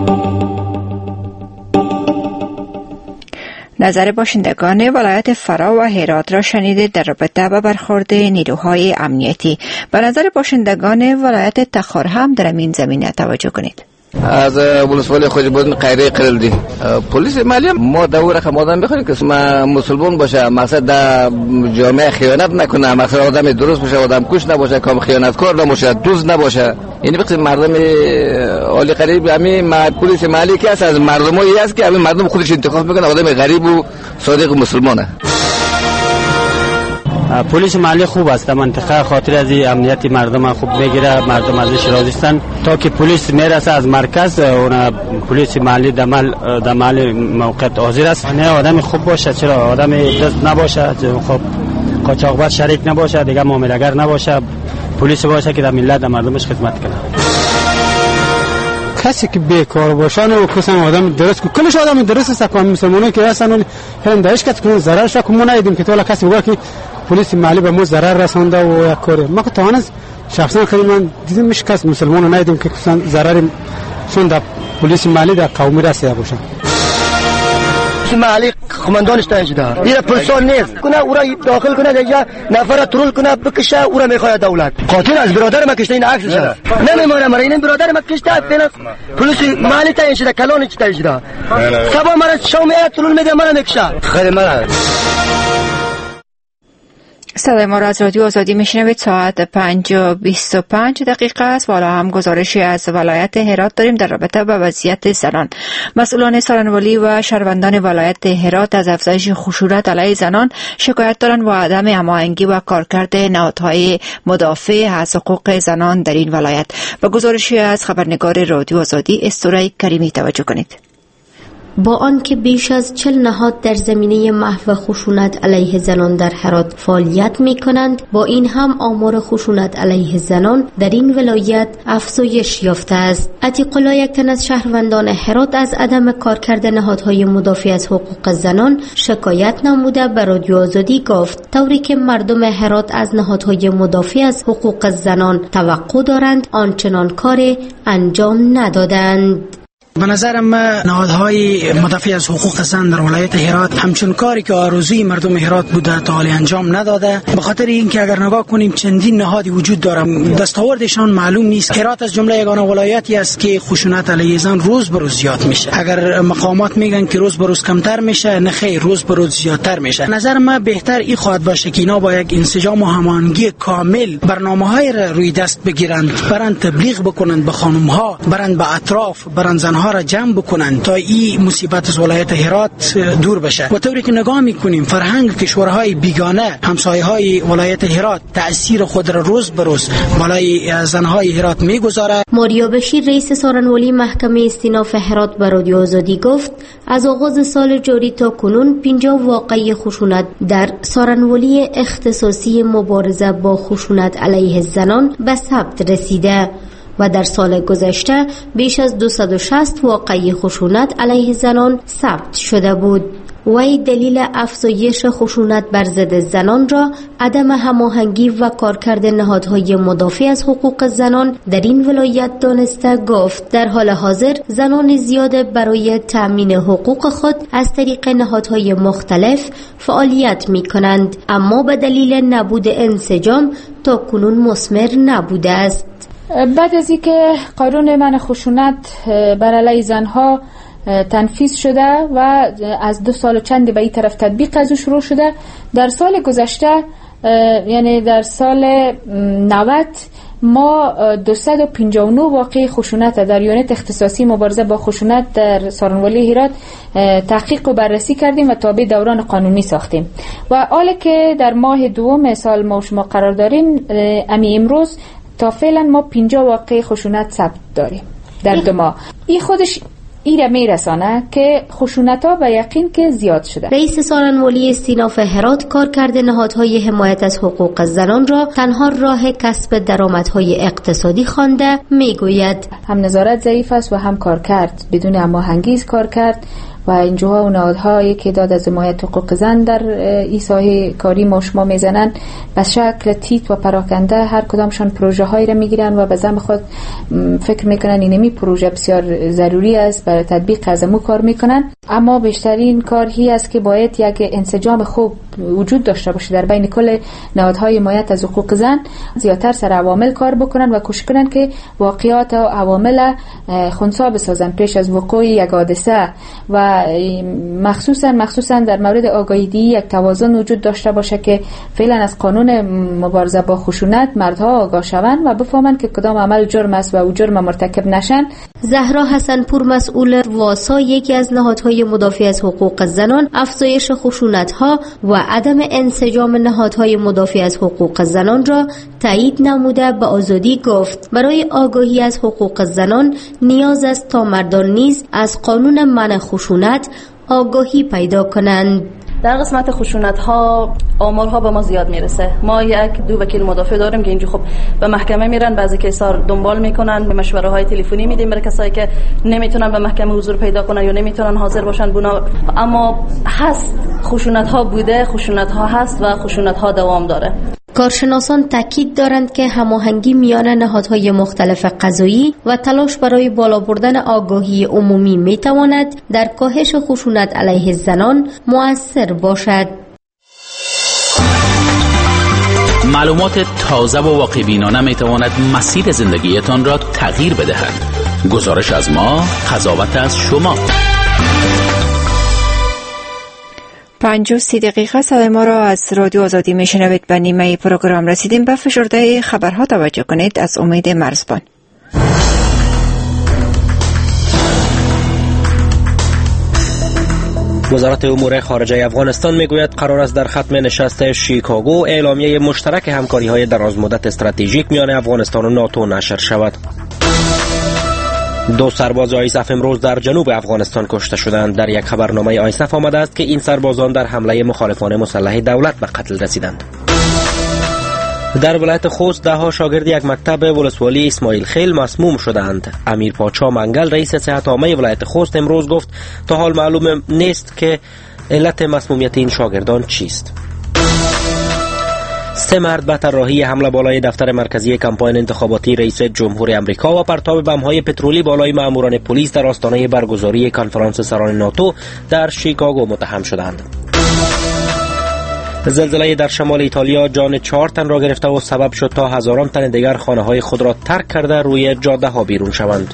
نظر باشندگان ولایت فرا و هرات را شنیده در رابطه با برخورد نیروهای امنیتی. به نظر باشندگان ولایت تخار هم در این زمینه توجه کنید. از ولسوالی خود بود قیره قرلدی پلیس مالی ما دور رقم آدم بخوریم که مسلمان باشه، مقصد در جامعه خیانت نکنه، مقصد آدم درست باشه، آدم کش نباشه، کام خیانتکار نباشه، دوز نباشه. یعنی وقتی مردم عالی غریب همین پلیس مالی که از مردمایی است که همین مردم خودش انتخاب میکنه، آدم غریب و صادق و مسلمانه. پلیس محلی خوب است، منطقه خاطر از امنیت مردم خوب میگیره، مردم ازش راضی هستند. تا که پلیس میرسه از مرکز، اون پلیس محلی در محل موقعیت حاضر است. نه آدم خوب باشه، چرا آدم دست نباشه، خب قاچاقبر شریک نباشه، دیگه معامله‌گر نباشه، پلیس باشه که در ملت در مردمش خدمت کنه. کسی که بیکار باشن و کسی آدم درست که کلش آدم درست است، که مسلمانایی که هستن هم دایش که ضررش که ما ندیدیم که تو کسی بگه که پلیس محلی به ما ضرر رسانده و یک کاری ما که توانست شخصا خیلی من دیدم مش کس مسلمان ندیدم که کسان ضرر سون در پلیس محلی در قومی رسیده باشن. محلی قماندانش تا اینجا دیره پلیسان نیست کنه او را داخل کنه اینجا نفر ترول کنه بکشه او را میخواد دولت قاتل از برادر ما کشته این عکسشه نمیمونه مرا این برادر ما کشته فعلا پلیس محلی تا اینجا کلان تا اینجا سبا مرا شوم ترول میده مرا میکشه خیلی مرا. صدای ما را از رادیو آزادی میشنوید. ساعت 5:25 است و حالا هم گزارشی از ولایت هرات داریم در رابطه با وضعیت زنان. مسئولان سارنوالی و شهروندان ولایت هرات از افزایش خشونت علیه زنان شکایت دارند و عدم هماهنگی و کارکرد نهادهای مدافع از حقوق زنان در این ولایت. با گزارشی از خبرنگار رادیو آزادی استوره کریمی توجه کنید. با آنکه بیش از 40 نهاد در زمینه محو خشونت علیه زنان در هرات فعالیت می کنند، با این هم آمار خشونت علیه زنان در این ولایت افزایش یافته است. عتیق الله، یک تن از شهروندان هرات، از عدم کارکرد نهادهای مدافع از حقوق زنان شکایت نموده به رادیو آزادی گفت طوری که مردم هرات از نهادهای مدافع از حقوق زنان توقع دارند آنچنان کار انجام ندادند. به نظر من نهادهای مدافع از حقوق زن در ولایت هرات همچون کاری که آرزوی مردم هرات بوده تا حالی انجام نداده، به خاطر اینکه اگر نگاه کنیم چندین نهادی وجود داره، دستاوردشان معلوم نیست. هرات از جمله یگانه ولایتی است که خشونت علیه زن روز به روز زیاد میشه. اگر مقامات میگن که روز به روز کمتر میشه، نه خیر، روز به روز زیادتر میشه. نظر من بهتر این خواهد باشه که اینا با یک انسجام و هماهنگی کامل برنامه‌های را روی دست بگیرند، برند تبلیغ بکنند به خانم‌ها، برند به اطراف، برند زنها را جمع بکنند تا این مصیبت از ولایت هرات دور بشه. و طوری که نگاه میکنیم فرهنگ کشورهای بیگانه همسایه‌های ولایت هرات تأثیر خود را روز به روز بالای زنهای هرات میگذاره. ماریا بشیر، رئیس سارنوالی محکمه استیناف هرات، به رادیو آزادی گفت از آغاز سال جاری تا کنون 50 واقعه خشونت در سارنوالی اختصاصی مبارزه با خشونت علیه زنان به ثبت رسیده و در سال گذشته بیش از 260 واقعه خشونت علیه زنان ثبت شده بود. وی دلیل افزایش خشونت بر ضد زنان را عدم هماهنگی و کارکرد نهادهای مدافع از حقوق زنان در این ولایت دانسته گفت در حال حاضر زنان زیاد برای تأمین حقوق خود از طریق نهادهای مختلف فعالیت می کنند، اما به دلیل نبود انسجام تا کنون مثمر نبوده است. بعد از اینکه قانون منع خشونت بر علیه زنها تنفیذ شده و از 2 سال چند به این طرف تطبیق از او شروع شده، در سال گذشته یعنی در سال 90 ما 259 واقعه خشونت در یونت اختصاصی مبارزه با خشونت در سارنوالی هرات تحقیق و بررسی کردیم و تابع دوران قانونی ساختیم و حالا که در ماه دوم سال ما و شما قرار داریم، امروز تا فعلا ما 50 واقعه خشونت ثبت داریم در 2 ماه. این خودش ایره میرسانه که خشونت ها به یقین که زیاد شده. رئیس سارنوالی استیناف هرات کارکرد نهادهای حمایت از حقوق زنان را تنها راه کسب درآمدهای اقتصادی خوانده، میگوید هم نظارت ضعیف است و هم کارکرد بدون هماهنگی کار کرد و اینجاها و نهادهایی که داد از حمایت حقوق زن در این ساحه کاری ما شما میزنن به شکل تیت و پراکنده هر کدامشان پروژه هایی را میگیرن و به ذم خود فکر میکنن اینمی پروژه بسیار ضروری است برای تطبیق از امو کار میکنن، اما بیشترین کار هی است که باید یک انسجام خوب وجود داشته باشه در بین کل نهادهای حمایت از حقوق زن، زیادتر سر عوامل کار بکنن و کوشش کنن که واقعیات و عوامل خنثی بسازن پیش از وقوع یک حادثه و مخصوصا در مورد آگاهی یک توازن وجود داشته باشه که فعلا از قانون مبارزه با خشونت مردها آگاه شوند و بفهمند که کدام عمل جرم است و او جرم مرتکب نشن. زهرا حسنپور، مسئول واسا، یکی از نهادهای مدافع از حقوق زنان، افزایش خشونت‌ها و عدم انسجام نهادهای مدافع از حقوق زنان را تایید نموده به آزادی گفت برای آگاهی از حقوق زنان نیاز است تا مردان نیز از قانون منع خشونت آگاهی پیدا کنند. در قسمت خشونت ها آمارها به ما زیاد میرسه. ما دو وکیل مدافع داریم که اینجا خب به محکمه میرن، بعضی کیسا دنبال میکنن، به مشوره های تلفنی میدیم برای کسایی که نمیتونن به محکمه حضور پیدا کنن یا نمیتونن حاضر باشن بنا. اما هست خشونت ها بوده، خشونت ها هست و خشونت ها دوام داره. کارشناسان تاکید دارند که هماهنگی میان نهادهای مختلف قضایی و تلاش برای بالا بردن آگاهی عمومی میتواند در کاهش خشونت علیه زنان مؤثر باشد. معلومات تازه و واقع‌بینانه میتواند مسیر زندگیتان را تغییر بدهد. گزارش از ما، قضاوت از شما. 5:30 دقیقه صدای ما را از رادیو آزادی میشنوید. به نیمه پروگرام رسیدیم. به فشرده خبرها توجه کنید از امید مرزبان. وزارت امور خارجه افغانستان میگوید قرار است در ختم نشست شیکاگو اعلامیه مشترک همکاری‌های درازمدت استراتژیک میان افغانستان و ناتو نشر شود. 2 سرباز آیسف امروز در جنوب افغانستان کشته شدند. در یک خبرنامه آیسف آمده است که این سربازان در حمله مخالفان مسلح دولت به قتل رسیدند. در ولایت خوست 10 شاگرد یک مکتب ولسوالی اسماعیل خیل مسموم شدند. امیر پاچا منگل رئیس صحت عامه ولایت خوست امروز گفت تا حال معلوم نیست که علت مسمومیت این شاگردان چیست. 3 مرد به طراحی حمله بالای دفتر مرکزی کمپاین انتخاباتی رئیس جمهور امریکا و پرتاب بم‌های پترولی بالای ماموران پلیس در آستانه برگزاری کنفرانس سران ناتو در شیکاگو متهم شدند. زلزله در شمال ایتالیا جان 4 تن را گرفته و سبب شد تا هزاران تن دیگر خانه‌های خود را ترک کرده روی جاده‌ها بیرون شوند.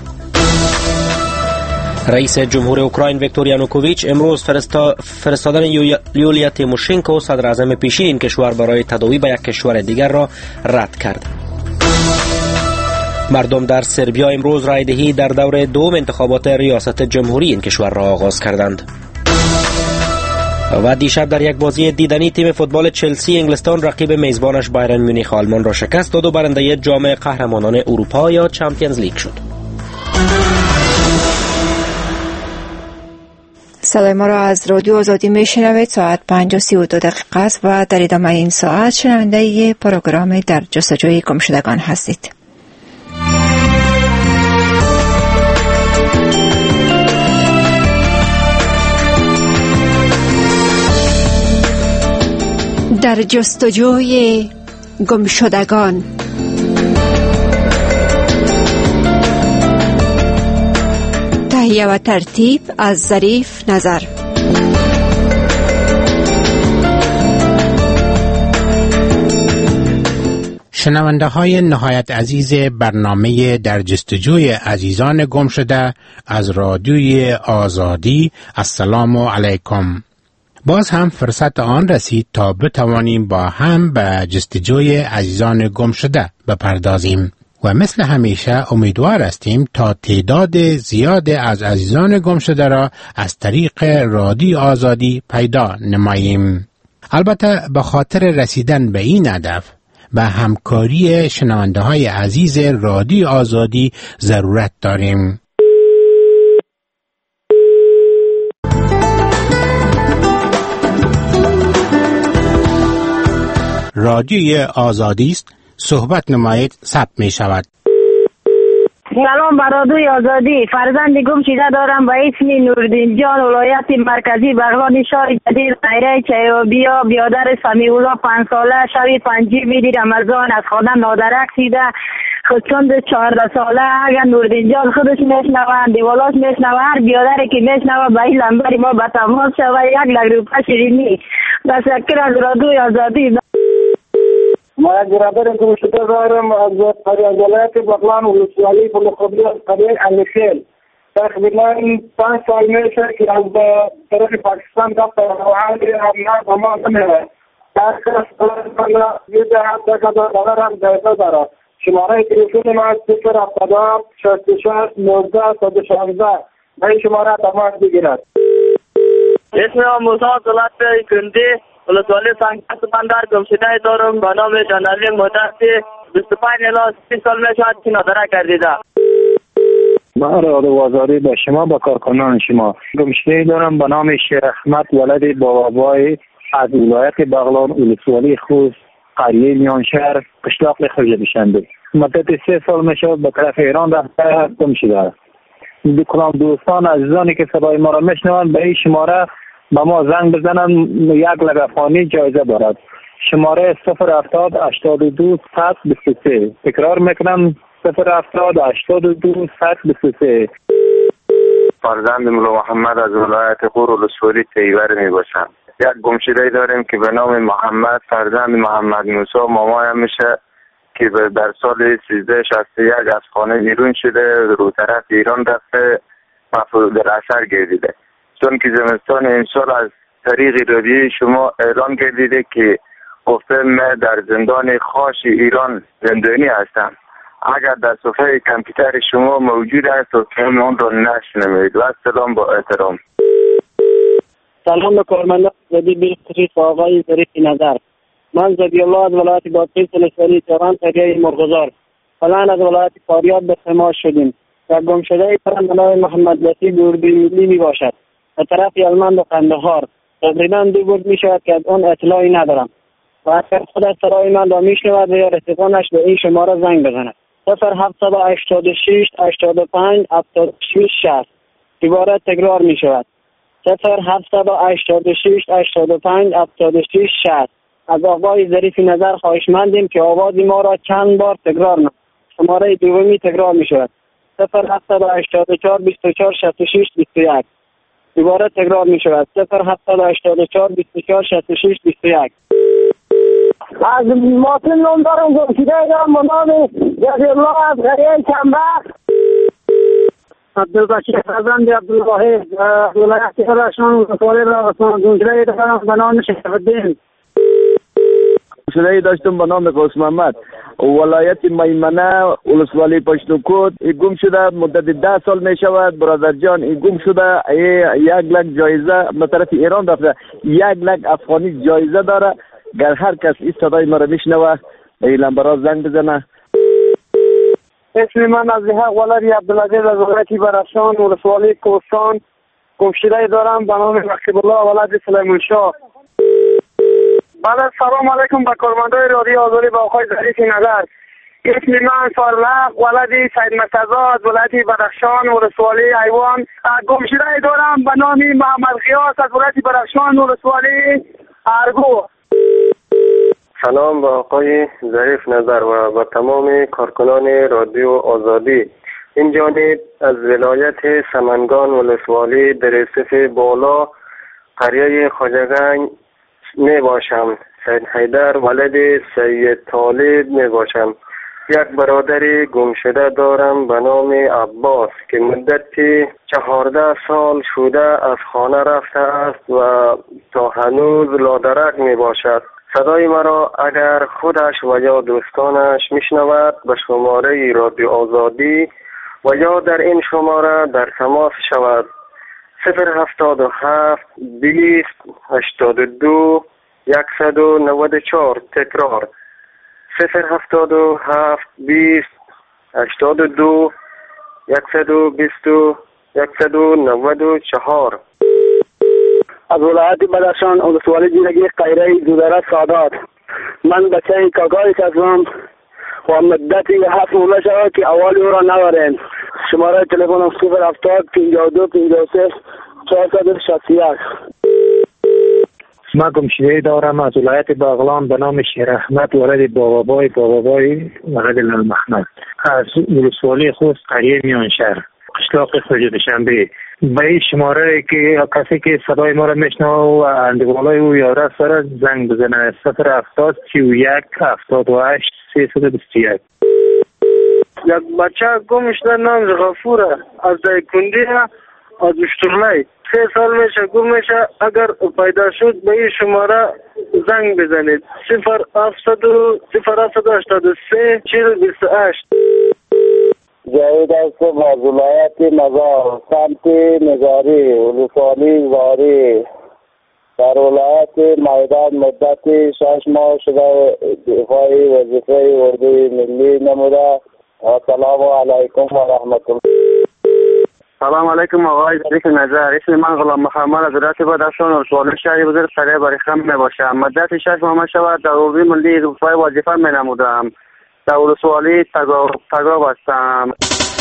رئیس جمهور اوکراین ویکتور یانوکوویچ امروز فرستادن یولیا تیموشنکو صدر اعظم پیشین این کشور برای تداوی به یک کشور دیگر را رد کرد. مردم در سربیا امروز رایدهی در دور دوم انتخابات ریاست جمهوری این کشور را آغاز کردند. و دیشب در یک بازی دیدنی تیم فوتبال چلسی انگلستان رقیب میزبانش بایرن مونیخ آلمان را شکست داد و برنده جام قهرمانان اروپا یا چمپیونز لیگ شد. صدای ما را از رادیو آزادی میشنوید. ساعت 5:32 دقیقه است و در ادامه این ساعت شنونده پروگرام در جستجوی گمشدگان هستید. در جستجوی گمشدگان. تهیه و ترتیب از ظریف نظر. شنونده های نهایت عزیز برنامه در جستجوی عزیزان گم شده از رادیوی آزادی، السلام علیکم. باز هم فرصت آن رسید تا بتوانیم با هم به جستجوی عزیزان گم شده بپردازیم و مثل همیشه امیدوار هستیم تا تعداد زیاد از عزیزان گم شده را از طریق رادیو آزادی پیدا نماییم. البته به خاطر رسیدن به این هدف به همکاری شنونده های عزیز رادیو آزادی ضرورت داریم. رادیوی آزادی است، صحبت نمایید، ثبت می شود. سلام بر رادیوی آزادی. فرزند گم شده دارم به اسم نوردین جان، ولایت مرکزی بغلان، شهر جدید، خیره چیابیا، بیادر سمیع الله 5 ساله، شب 5 رمضان از خانه نادرک سیده، خودچند 14 ساله. اگر نوردین جان خودش میشنوه، دیوالاش میشنوه، هر بیادری که میشنوه به این لمبر ما به تماس شوه، 1 لک روپیه شیرینی. تشکر از رادیوی آزادی. ما یک برادر گم شده دارم از ولایت بغلان ولسوالی فلوخبری از قبیل امیرخیل. تقریبا 5 سال میشه که از طرف پاکستان رفت و امنیت به ما نمیره. در کس یه دهت $10,000 هم جایزه داره. شماره تلفن ما 077 66 19 116 به این شماره تماس بگیرد. اسم موسی صلات کندی، ولسوالی سنگت بندر گم شده دارم به نام جنالی مدت 25 الی 30 سال میشود که نادره گردیده. من رادیو آزادی به شما، با کارکنان شما گم شده دارم به نام شیر احمد ولد بابای از ولایت بغلان ولسوالی خوست قریه میانشهر قشلاق خرج بشنده مدت 3 سال میشه به طرف ایران رفته گم شده. کلام دوستان عزیزانی که صدای ما را میشنوند به این شماره به ما زنگ بزنن، 1 لک افغانی جایزه دارد. شماره 070 82 123. تکرار میکنم 070 82 123. فرزند مولا محمد از ولایت غور ولسوالی تیور می باشم. یک گمشده داریم که به نام محمد، فرزند محمد موسی مامایم میشه که در سال 1361 از خانه بیرون شده، رو طرف ایران رفته، مفروض در اثر گردیده. چون که زمستان این سال از طریق رادیوی شما اعلان کردیده که گفته من در زندان خاص ایران زندانی هستم. اگر در صفحه کامپیوتر شما موجود است و که اون را نشنوید. و سلام با احترام. سلام به کارمندان زدی بیلخصیص آقای ظریفی نظر. من زدی الله از ولایت بادغیس ولسوالی تهران قریه مرغزار. فلان از ولایت فاریاب به سماع شدیم. در گمشده تهران به نام محمد لطیف اردوی ملی می باشد. به طرف یلمند و قندهار تقریبا 2 برد می شود که از آن اطلاعی ندارم. و اگر خود از سرای من را می شنود و یا رفیقانش به این شماره زنگ بزند. 0786 85 76 60. دوباره تکرار می شود. 0786 85 76 60. از آقای ظریفی نظر خواهشمندیم که آواز ما را چند بار تکرار نماید. شماره دومی تکرار می شود. 0784 24 66 21. دوباره تکرار می شود. 0784 24 66 21. از ماتن نام دارم گمشده دارم به نام جزی الله از قریه چنبه. عبدالبشیر فرزند عبدالواحد ولایت خراسان ولسوالی را گمشده دارم به نام شریف الدین. گمشده داشتم به نام قاسم محمد ولایت میمنه ولسوالی پشتوکوت. گم شده مدت 10 سال می شود. برادر جان گم شده 1 لک جایزه به طرف ایران رفته. 1 لک افغانی جایزه داره. گر هر کس این صدای ما را میشنوه این لمبرا زنگ بزنه. اسم من از حق ولدی عبدالعزیز از ولایت برافشان ولسوالی کوهستان. گمشده دارم به نام رقیب الله ولد سلیمان شاه. بله سلام علیکم به کارمندان رادیو آزادی با آقای ظریفی نظر. اسم من فرلق ولدی سید مرتضی از ولایت بدخشان ولسوالی ایوان. گمشده دارم به نام محمد غیاث از ولایت بدخشان ولسوالی ارگو. سلام به آقای ظریف نظر و به تمام کارکنان رادیو آزادی. این جانب از ولایت سمنگان ولسوالی در صف بالا قریه خواجگنج می باشم. سید حیدر ولد سید طالب می باشم. یک برادر گمشده دارم به نام عباس که مدت 14 سال شده از خانه رفته است و تا هنوز لادرک می باشد. صدای مرا اگر خودش و یا دوستانش میشنود به شماره رادیو آزادی و یا در این شماره در تماس شود. 077 20 82 194. تکرار 077 20 82 194. از ولایت بدخشان ولسوالی جیرگی قیره دودره سادات. من بچه کاکایی هستم و مدتی 7 ماه شد که اوالی او را نواریم. شماره تلفنم 070 52 53 461. من گمشده دارم از ولایت بغلان به نام شیر احمد ولد بابابای ولد لالمحمد از ولسوالی خوست قریه میانشهر قشلاق خرج بشنبه. به این شماره که کسی که صدای ما را میشنوه و اندوالای او یاره سر زنگ بزنه 070 31 78 321. یک بچه گم شده نام غفوره از دایکندی از اشترلی 3 سال میشه گم میشه. اگر پیدا شد به این شماره زنگ بزنید 0783 4028. جاوید هستم از ولایت مزار سمت مزاری ولسوالی زاری. در ولایت میدان مدت 6 ماه شده دفاعی وظیفه اردوی ملی نموده. السلام علیکم و رحمت الله. سلام علیکم آقای ظریف نظر. اسم من غلام محمد از ولایت بدخشان ولسوالی شهر بزرگ قریه بریخم میباشم. مدت 6 ماه شود در اردوی ملی رفاه وظیفه مینمودم. در ولسوالی تگاب هستم.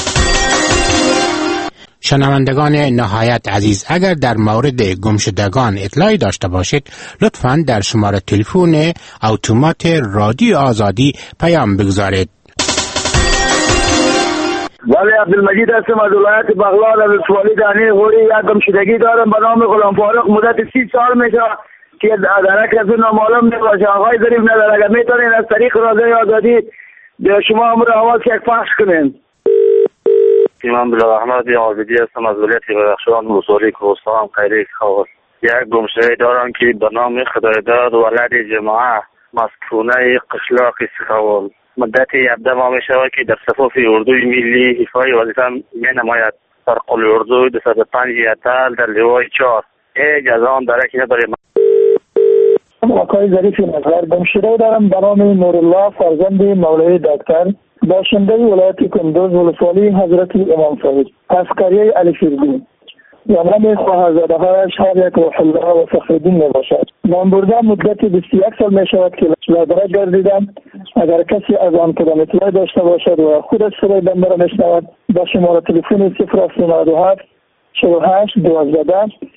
شنوندگان نهایت عزیز، اگر در مورد گمشدگان اطلاعی داشته باشید لطفاً در شماره تلفن اتومات رادیو آزادی پیام بگذارید. ولی عبدالمجید هستم از ولایت بغلان از ولسوالی دانی غوری. یک گمشدگی دارم به نام غلام فاروق. مدت 30 سال میشه که درک از اون نامعلوم میباشه. آقای ظریف نظر اگر میتونین از طریق رادیو آزادی شما امر آواز یک پخش کنین. من بلال احمد عابدی هستم از ولایت بدخشان ولسوالی کوهستان قریه خاور. یک گمشده دارم که به نام خدایداد ولد جماعه مسکونه قشلاق سخاول. مدت 17 ماه می شود که در صفوف اردوی ملی ایفای وظیفه می نماید. در قل اردوی 205 یتل در لوای 4 از آن درکی نداریم. آقای ظریف نظر گمشده دارم به نام نورالله فرزند مولوی دکتر باشنده ولایت کندوز ولسوالی حضرت امام صادق از قریه علیفردین. نام خواهرزاده هایش هر یک روح الله و فخرالدین می باشد. من بردم مدت 21 سال می شود که لادره گردیدم. اگر کسی از آن کدام اطلاع داشته باشد و خودش صدای بنده را میشنود با شماره تلفن 097 48 12.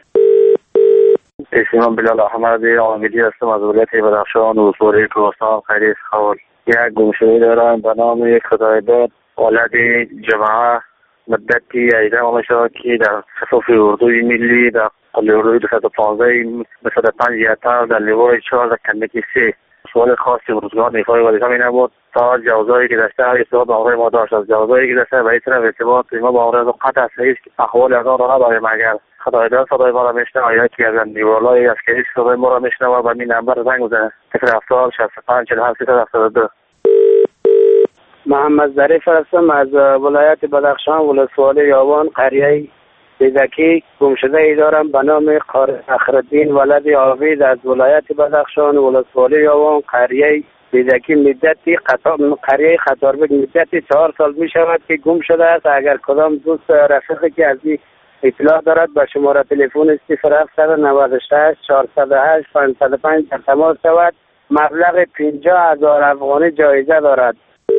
اسم بلال احمد عاملی هستم از ولایت بدخشان ولسوالی کوهستان قریه خاور. یک گمشده دارم به نام خدایداد ولد جماعه مدتی 18 ماه شد که در صفوف اردوی ملی در قل اردوی 205 یتل در لوای 4 در کندکی 3 سوال خاصی روزگار ایفای وظیفه می نبود تا جوازایی که داشته ارتباط با آقای ما داشت. از جوازایی که داشته به این طرف ارتباط ما با آقای قطع است که احوال از آن را نداریم. اگر خدایداد صدای ما را میشنوه یا یکی از نیروهای عسکری صدای ما را میشنوه و این نمبر زنگ بزنه 070 65 47 372. محمد ظریف هستم از ولایت بدخشان ولسوالی یاوان قریه بیزکی. گمشده ای دارم به نام فخرالدین ولد عابد از ولایت بدخشان ولسوالی یاوان قریه بیزکی. مدتی قریه خطاربک مدتی 4 سال می شود که گم شده است. اگر کدام دوست رفیقی که از این اطلاع دارد به شماره تلفن 0796 408 505 در تماس شود. مبلغ 50,000 افغانی جایزه دارد.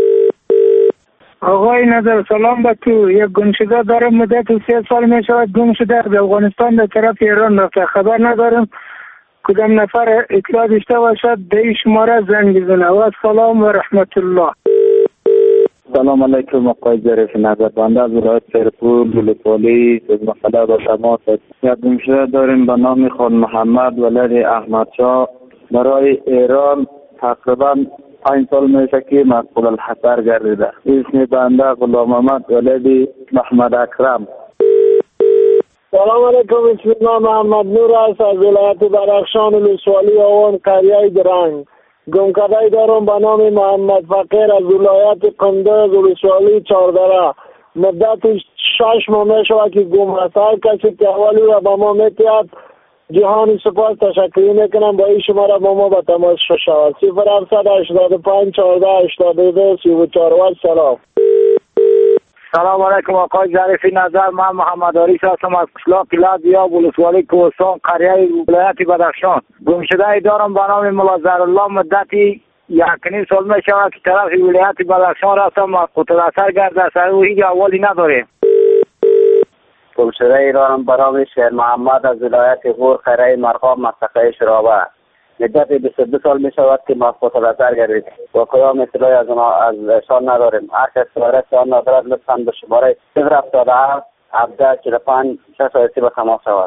آقای نظر سلام به تو. یک گمشده دارم مدت 3 سال می شود گم شده از افغانستان به طرف ایران رفته. خبر ندارم کدام نفر اطلاع داشته باشد به این شماره زنگ بزنه. و سلام و رحمت الله. سلام علیکم آقای ظریف نظر. بنده از ولایت سرپور ولسوالی مسئله با تماس است. یک گمشده داریم به نام خان محمد ولد احمدشاه برای ایران تقریبا 5 سال میشه که مسئول الحصر گردیده. اسم بنده غلام محمد ولد محمد اکرم. سلام علیکم. اسم من محمد نور است از ولایت بدخشان ولسوالی آوان قریه درنگ. گمکده دارم به نام محمد فقیر از ولایت کندوز ولسوالی چاردره. مدت 6 ماه می شود که گم است. هر کسی که اولی را به ما میتید جهان سپاس تشکر میکنم. با این شماره با ما به تماس شود 0785 14 82 34. سلام. سلام علیکم آقای ظریف نظر. من محمد عریس هستم از قشلاق لادیا ولسوالی کوهستان قریه ولایت بدخشان. گمشده ای دارم به نام مولا زهرالله. مدتی 1.5 سال می شود که طرف ولایت بدخشان رفتم و قطع اثر گرده سر او هیچ اولی نداریم. گمشده ای دارم به نام شیر محمد از ولایت غور قریه مرغاب منطقه شرابه. مدت 22 سال می شود که ما قطع اثر گردید و کدام اطلاعی از شان نداریم. هر کس اطلاعی آن ندارد لطفاً به شماره 077 17 45 6 به تماس شود.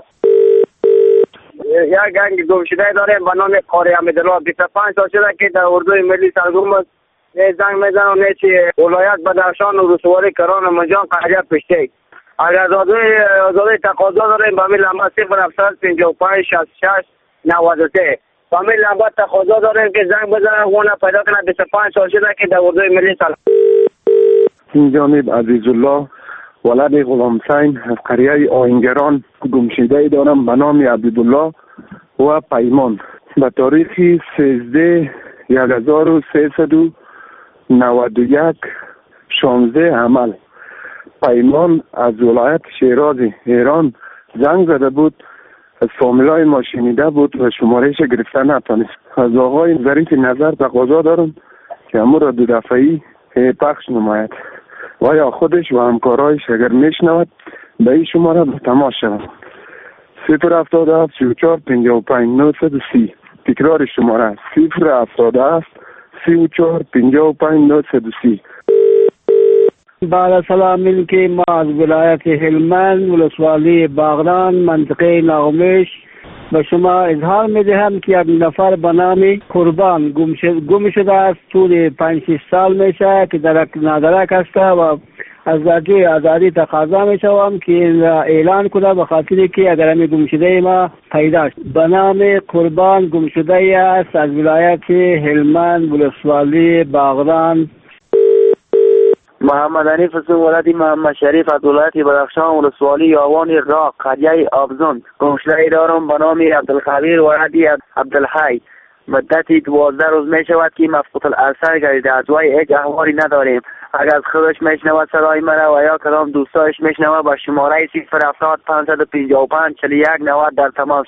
یک گنگ گمشده داریم به نام قاری حمیدالله. 25 سال شده که در اردوی ملی سرگرم است. زنگ میزنم نیچی ولایت بدخشان و ولسوالی کران منجان قریه پشتی. اگر آزادی تقاضا داریم به همین لمبه 0755 66 93 به همین لمبه تقاضا داریم که زنگ بزنن اون پیدا کنه. 25 سال شده که در اردوی ملی سرگرم. این جانب عزیزالله ولد غلام حسین از قریه آهنگران گمشده دارم به نام عبدالله و پیمان. به تاریخ 13 1391 16 عمل پیمان از ولایت شیراز ایران زنگ زده بود، از فامیلای ما شنیده بود و شمارهش گرفته نتانست. از آقای ظریف نظر تقاضا دارم که امور را 2 دفعه‌ای پخش نماید و یا خودش و همکارایش اگر میشنود به این شماره به تماس شود. 077 34 55 930. تکرار شماره 077 34 55 930. بعد سلام که ما از ولایت هلمند ولسوالی باغران منطقه ناغمش به شما اظهار می‌دهم که یک نفر به نام قربان گم شده است. طول 5-6 سال میشه که درک نادرک است و از درجه آزادی تقاضا میشوم که اعلان کنه به خاطر که اگر همی گم شده ما پیدا شد. به نام قربان گم شده است از ولایت هلمند ولسوالی باغران. محمد حنیف حسین ولد محمد شریف از ولایت بدخشان ولسوالی یاوان راق قریه آبزون گمشده دارم به نام عبدالخبیر ولد عبدالحی. مدتی 12 روز می شود که مفقود الاثر گردیده، از وی هیچ احوالی نداریم. اگر از خودش میشنود صدای مرا و یا کدام دوستایش میشنود با شماره 070 555 41 90 در تماس.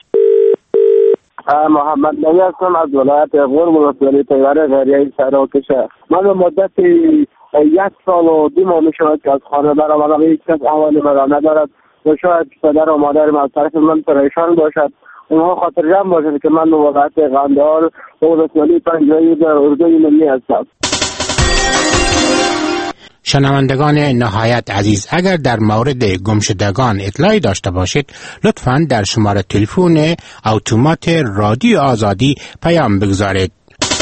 محمد نبی هستم از ولایت غور ولسوالی پیوره غریه سراکشه. من به مدت 1 سال و 2 ماه می شود که از خانه برآمدم. هیچ کس احوالی مرا ندارد و شاید پدر و مادرم از طرف من پریشان باشد. اونها خاطر جمع باشد که من به ولایت قندهار و ولسوالی پنجایی در اردوی ملی هستم. شنوندگان نهایت عزیز، اگر در مورد گمشدگان اطلاعی داشته باشید لطفاً در شماره تلفن اتومات رادیو آزادی پیام بگذارید.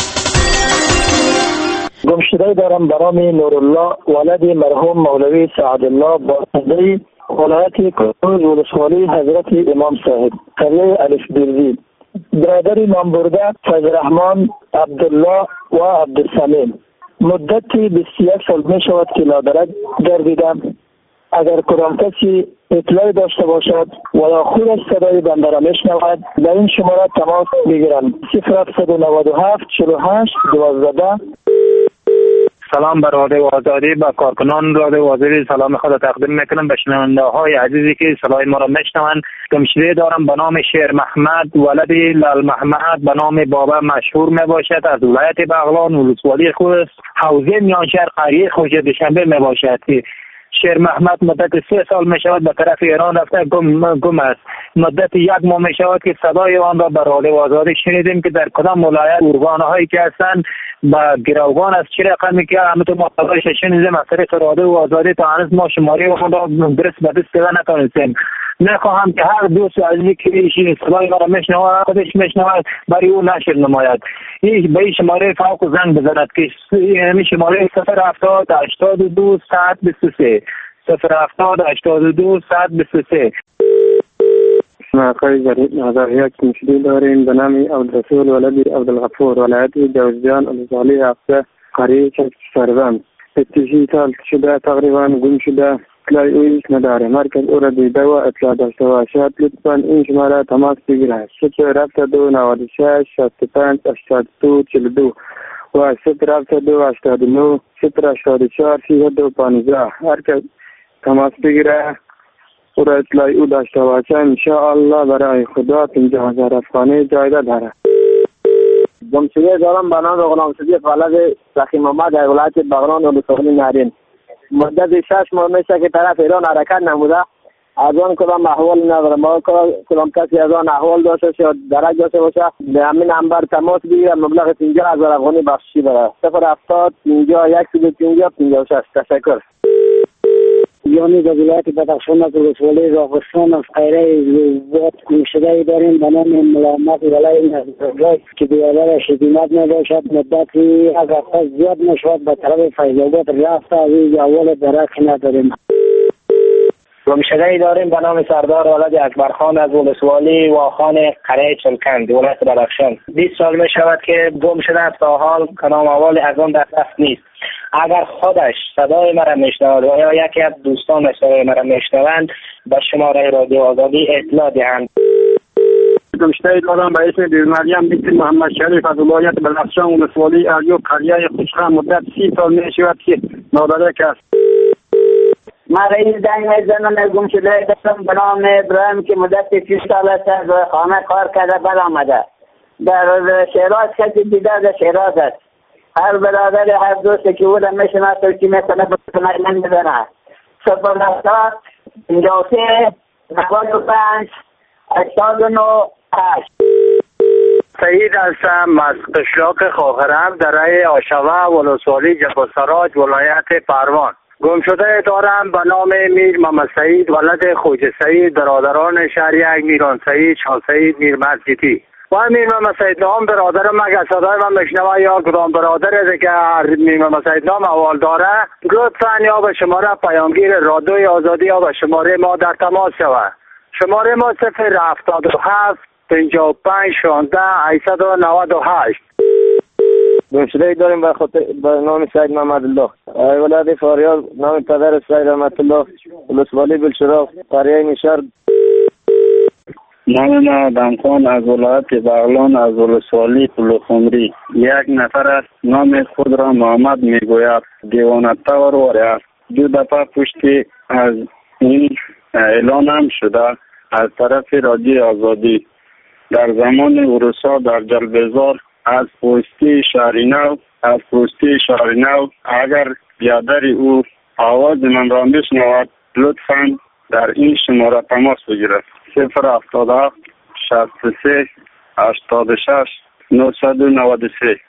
گمشده دارم به نام نورالله ولد مرحوم مولوی سعدالله بازنده ولایت کنوز ولسوالی حضرت امام صاحب قریه الف برزی. برادر نام برده فضل رحمان عبدالله و عبدالسلیم. مدتی 21 سال می شود که نادرک گردیدم. اگر کدام کسی اطلاعی داشته باشد و یا خودش صدای بنده را میشنود در این شماره تماس بگیرم 0797 48 12. سلام بر رادیو آزادی، با کارکنان رادیو آزادی سلام خود تقدیم میکنم. به شنونده های عزیزی که صدای ما را میشنوند. گمشده دارم به نام شیر محمد ولد لال محمد به نام بابا مشهور می باشد از ولایت بغلان ولسوالی خوست حوزه میانشهر قریه خوش دوشنبه می باشد. شیر محمد مدت 3 سال می شود به طرف ایران رفته گم است. مدت 1 ماه می شود که صدای آن را به رادیو آزادی شنیدیم که در کدام ولایت ارگان هایی که هستند با گروگان از چه رقمی که همه ما صدایش شنیدیم از طریق رادیو آزادی تا هنوز ما شماره آن را درست به دست نتونستیم. میخواهم که هر دوست عزیزی که صدای ما را میشنود خودش میشنود برای او نشر نماید. به این شماره فوق زنگ بزند که این شماره 070 82 123 070 82 123. آقای ظریف نظر یک گمشده داریم به نام عبدالرسول ولد عبدالغفور ولایت جوزجان ولسوالی هفته قریه سربند. 30 سال شده تقریبا گم شده. اطلاعی اویش نداره. مرکز او را دیده و اطلاع داشته باشد لطفاً این شماره تماس بگیرد 072 96 65 82 42 و 072 89 084 32 15. هر کس تماس بگیره او را اطلاعی او داشته باشد انشاءالله برای خدا 50,000 افغانی جایزه داره. گمشده دارم به نام غلام صدیق ولد سخی محمد در ولایت بغران ولسوالی نارین. مدت 6 ماه میشه که طرف ایران حرکت نموده. از آن کدام احوال ندارم. ما کدام کسی از آن احوال داشته یا درک داشته باشه به همین نمبر تماس بگیرم مبلغ 50,000 افغانی بخشی بره 070 50 150 56. تشکر. یعنی در ولایت بدخشان از ولسوالی راغستان از قریه زوبات گمشده داریم به نام ملامت ولای نزدگاه که بیادر شدیمت نباشد. مدتی اگر خواست زیاد نشود به طرف فیضاباد رفته از این اول درک نداریم. گمشده داریم به نام سردار ولد اکبرخان از ولسوالی واخان قریه چلکند ولایت بدخشان. 20 سال می شود که گم شده است. تا حال کدام احوال از آن دست نیست. اگر خودش صدای مرا میشنود و یا یکی از دوستانش صدای مرا میشنوند به شماره رادیو آزادی اطلاع دهند. گمشده دارم به اسم مریم بیت محمد شریف از ولایت بدخشان ولسوالی اریوب قریه خوشخم مدت 30 سال می شود که نادرک است. ما رئیس زنگ میزنم گم شده دارم به نام ابراهیم که مدت 30 سال است از خانه کار کرده بر آمده در شیراز کسی دیده در شیراز است. هر برادر هر دوستی که بودم میشناسه که میکنه بکنه نمیدونه 070 53 95 89 8. سعید هستم از قشلاق خاخرم در رای آشوه ولسوالی جبل‌سراج ولایت پروان. گم شده دارم به نام میر محمد سعید ولد خوجه سعید برادران شهر یک میران سعید شاه سعید میر مسجدی و میر محمد سعید نام برادرم اگر صدای من بشنوه یا کدام برادر که میر محمد سعید نام اول داره لطفا یا به شماره پیامگیر رادیوی آزادی یا به شماره ما در تماس شود. شماره ما 077 55 16 898. گمشده داریم به نام سید محمد الله ولد فاریاب نام پدر سید رحمت الله ولسوالی بلشراف قریه نشر. نام آدم خان از ولایت بغلان از ولسوالی پلوخمری. یک نفر است نام خود را محمد میگوید دیوانه‌طور است. 2 دفعه پشتی از این اعلان هم شده از طرف رادیو آزادی در زمان عروسا در جلبزار از پوستی شهر نو اگر بیادر او آواز من را میشنود لطفاً در این شماره تماس بگیرد 077 63 86 993.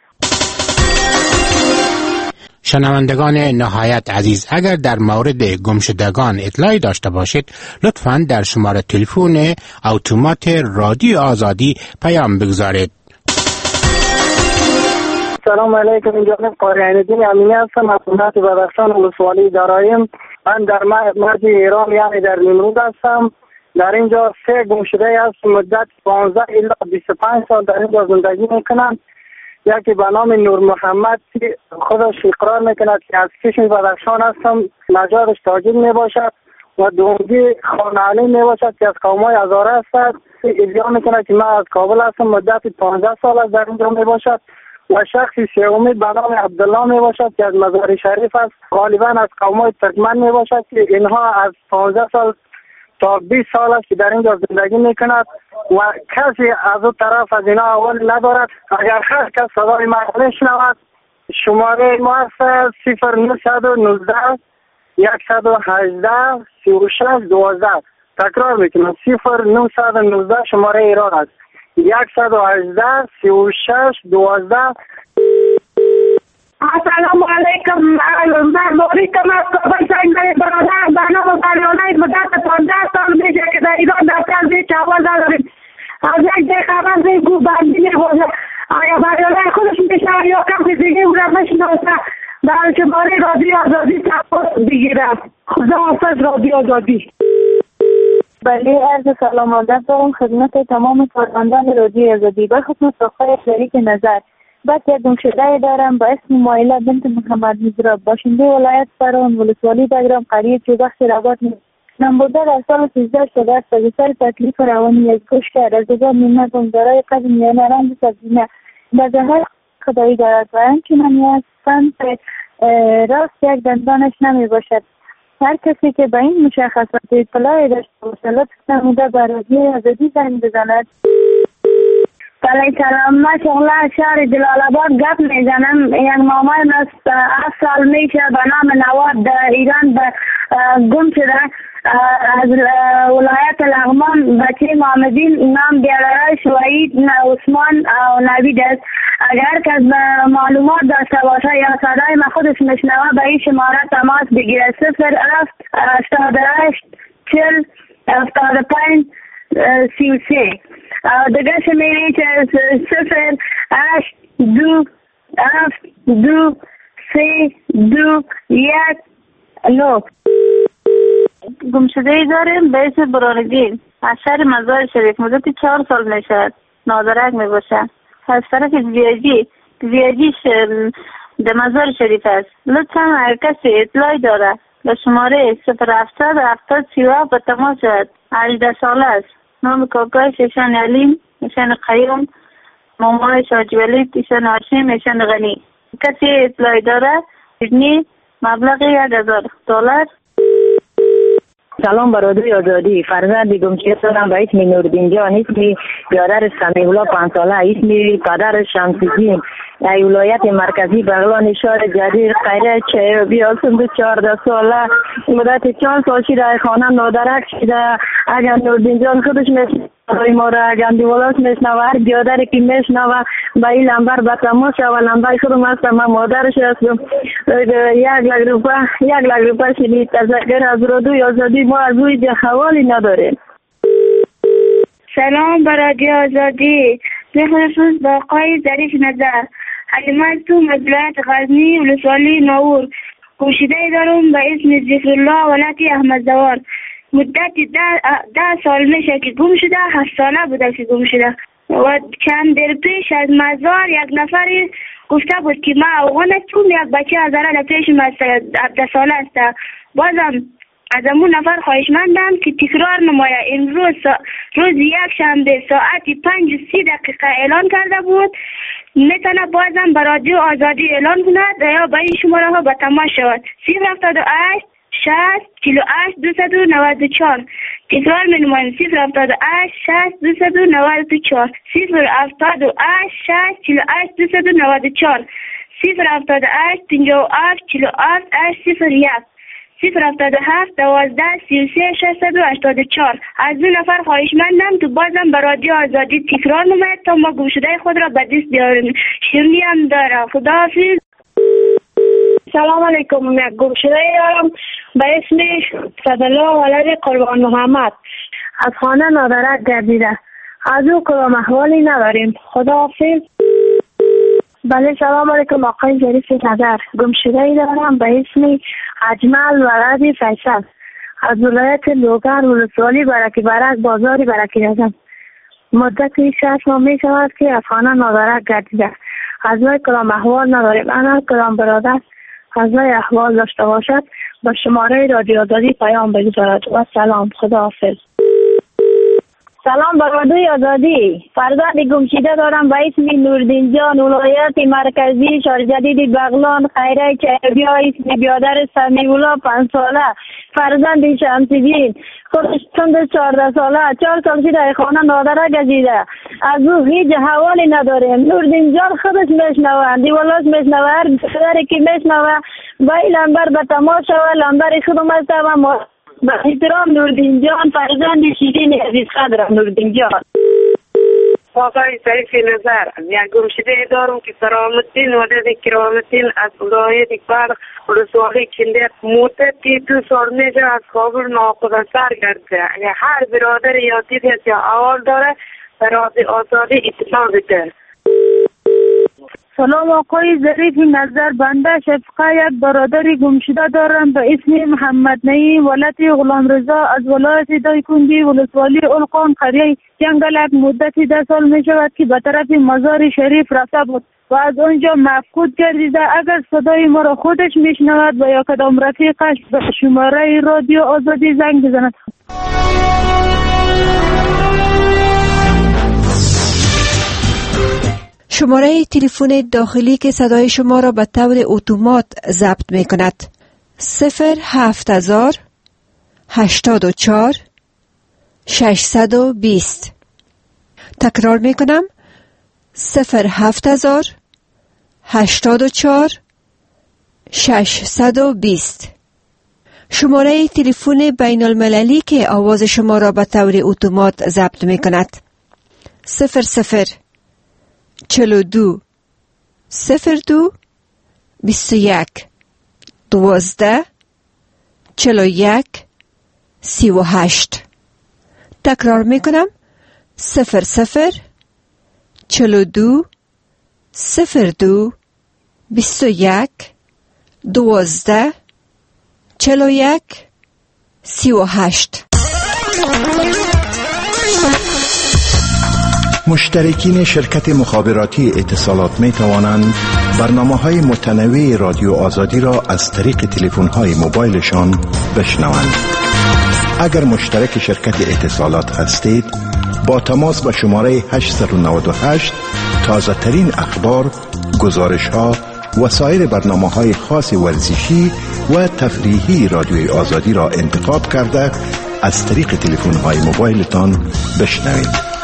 شنوندگان نهایت عزیز، اگر در مورد گمشدگان اطلاعی داشته باشید لطفاً در شماره تلفن اتومات رادیو آزادی پیام بگذارید. سلام علیکم، اینجا قاری عین‌الدین امینی هستم از ولایت بدخشان ولسوالی درایم. من در مرز ایران یعنی در نیمرود هستم. در اینجا 3 گمشده است مدت 15 الی 25 سال در اینجا زندگی میکنم. یکی به نام نور محمد که خودش اقرار میکند که از کشم بدخشان هستم، نژادش تاجیک میباشد و دومی خان علی میباشد که از قومای هزاره است. ادعا میکند که من از کابل هستم، مدت 15 سال است در اینجا میباشد. و شخصی سومی به نام عبدالله میباشد که از مزار شریف است، غالبا از قومای ترکمن میباشد که اینها از 15 سال تا 20 سال است که در اینجا زندگی میکند و کسی از اون طرف از اینا اول ندارد. اگر هر کس صدای من میشنود شماره ما است 0919 118 36 12. تکرار میکنم 0919 شماره ایران است 118 36 12. السلام علیکم. من موریکم از کابل زنگ برادر برنامه برنامه مدت 15 سال میشه که در ایران در تلویزیون چاول نداریم. از یک خبر زنگو بندی میبوده آیا برادر خودش میشه یا کسی دیگه او را میشناسه برای شماره رادیو آزادی تماس بگیرم. خدا حافظ رادیو آزادی. بله، عرض سلام آداب دارم خدمت تمام کارمندان رادیو آزادی، به خصوص آقای شریک نظر. بعد یک گمشده دارم با اسم مایله بنت محمد مزراب، باشنده ولایت پروان ولسوالی بگرام قریه چوبخش رباط نمبوده در سال 13 شده است. به سر تکلیف روانی از کش کرد از دیگر منتم دارای قدم میانه رنج سبزینه به ظاهر خدایی دارد و همچنان از سمت راست یک دندانش نمی باشد. هر کسی که به این مشخصات اطلاعی داشته باشه لطفاً نموده بر رادیو آزادی زنگ بزند. بله سلام، من شغله از شهر جلال آباد گپ میزنم. یک مامان از 7 سال میشه به نام نواد در ایران گم شده. از ولایت لغمان بچه محمدین نام بیادرش وحید عثمان نوید است. اگر کس معلومات داشته باشه یا صدای من خودش میشنوه به این شماره تماس بگیره 07 88 40 75 33. دیگه شمیره که 08 2 7 2 3 2 1 9. گمشده ای داریم به اسم برانگین از شهر مزار شریف، مدت 4 سال میشد، نادرک میباشه. از طرف ویاجیش در مزار شریف است. لطفا هر کسی اطلاعی داره به شماره 070 70 37 به تماس شد. 18 ساله است. نام کاکایش ایشان علیم، ایشان قیوم، مامایش حاجی ولید، ایشان هاشم، ایشان غنی. کسی اطلاعی داره بدنی مبلغ $1000. سلام برادری آزادی. فرزند گمشده دارم به اسم نوردین جان، اسم برادر سمیع الله 5 ساله، اسم پدر شمس‌الدین، در ولایت مرکزی بغلان شهر جدید قریه چیابی آسون 14 ساله. مدت 4 سال شده خانه نادرک شده. اگر نوردین جان خودش میشنوه ما را، اگر دیولاس میشنوه، هر بیادری که میشنوه به این لنبر به تماس شوه. لنبر خودم هستم، من مادرش هستم. 1 لک روپیه شدید تذکر از رادیوی آزادی. ما از روی حوالی نداریم. سلام برادری آزادی. بخصوص با آقای ظریف نظر. حلیمت تو ولایت غزنی ولسوالی ناور. گمشده دارم به اسم ذکر الله ولایت احمد زوار. مدت 10 سال میشه که گم شده. 7 ساله بوده که گم شده و چند در پیش از مزار یک نفری گفته بود که ما افغانستم، یک بچه از داره پیش ما 17 ساله است. بازم از امون نفر خواهشمندم که تکرار نمایه. امروز روز یک شنبه ساعت 5:30 اعلان کرده بود. میتونه بازم به رادیو آزادی اعلان کند یا به این شماره ها به تماس شود. 078 60 48 294. تکرار می نماییم. 078 60 294. 078 60 48 294. 078 57 47 801. 077 12 33 684. از دو نفر خواهشمندم که بازم به رادیو آزادی تکرار نماید تا ما گمشده خود را به دست بیاریم. شیرینی هم داره. خداحافظ. سلام علیکم. یک گمشده دارم به اسم صدالله ولد قربان محمد. از خانه نادرک گردیده. از او کدام احوالی نداریم. خداحافظ. بله سلام علیکم آقای ظریف نظر. گمشده دارم به اسم اجمل ولد فیصل. از ولایت لوگر ولسوالی برکی برک بازاری برکی رزم. مدت 6 ماه می شود که از خانه نادرک گردیده. از وی کدام احوال نداریم. انا کدام برادر از وی احوال داشته باشد با شماره رادیو آزادی پیام بگذارد. و سلام. خداحافظ. سلام برادری آزادی. فرزند گمشده دارم به اسم نوردین جان، ولایت مرکزی شهر جدید بغلان خیره چیابی، اسم برادر سمیع الله 5 ساله، فرزند شمس‌الدین، خودش 14 ساله. 4 سال شده خانه نادرک گزیده. از او هیچ حوالی نداریم. نوردین جان خودش میشنوه، دیولاس میشنوه، هر بیادری که میشنوه به این لنبر به تماس شوه. لنبر خودم هستم. با احترام نوردین جان، فرزند شیرین عزیز قدرم نوردین جان. آقای ظریف نظر. یک گمشده دارم که سلامتین و دید کرامتین از ولایت بلخ ولسوالی چندر. مدت 2 سال میشه از کابل ناخدا سر گرده. اگر هر برادر یا دیدیت یا اول داره به رادیو آزادی اطلاع بده. سلام آقای ظریف نظر. بنده شفقه یک برادری گمشده دارم به اسم محمد نعیم ولد غلام رضا از ولایت دایکندی ولسوالی القان قریه جنگلک. مدت 10 سال می شود که به طرف مزار شریف رفته بود و از آنجا مفقود گردیده. اگر صدای ما را خودش میشنود و یا کدام رفیقش به شماره رادیو آزادی زنگ بزند. شماره تلفن داخلی که صدای شما را به طور اتومات ضبط می کند 07000 84 620. تکرار می کنم 07000 84 620. شماره تلفن بین المللی که آواز شما را به طور اتومات ضبط می کند 00 42 02 21 12 41 38. تکرار می کنم 00 42 02 21 12 41 38. مشترکین شرکت مخابراتی اتصالات می توانند برنامه‌های متنوع رادیو آزادی را از طریق تلفن‌های موبایلشان بشنوند. اگر مشترک شرکت اتصالات هستید، با تماس به شماره 898 تازه ترین اخبار، گزارش‌ها و سایر برنامه‌های خاص ورزشی و تفریحی رادیوی آزادی را انتخاب کرده از طریق تلفن‌های موبایلتان بشنوید.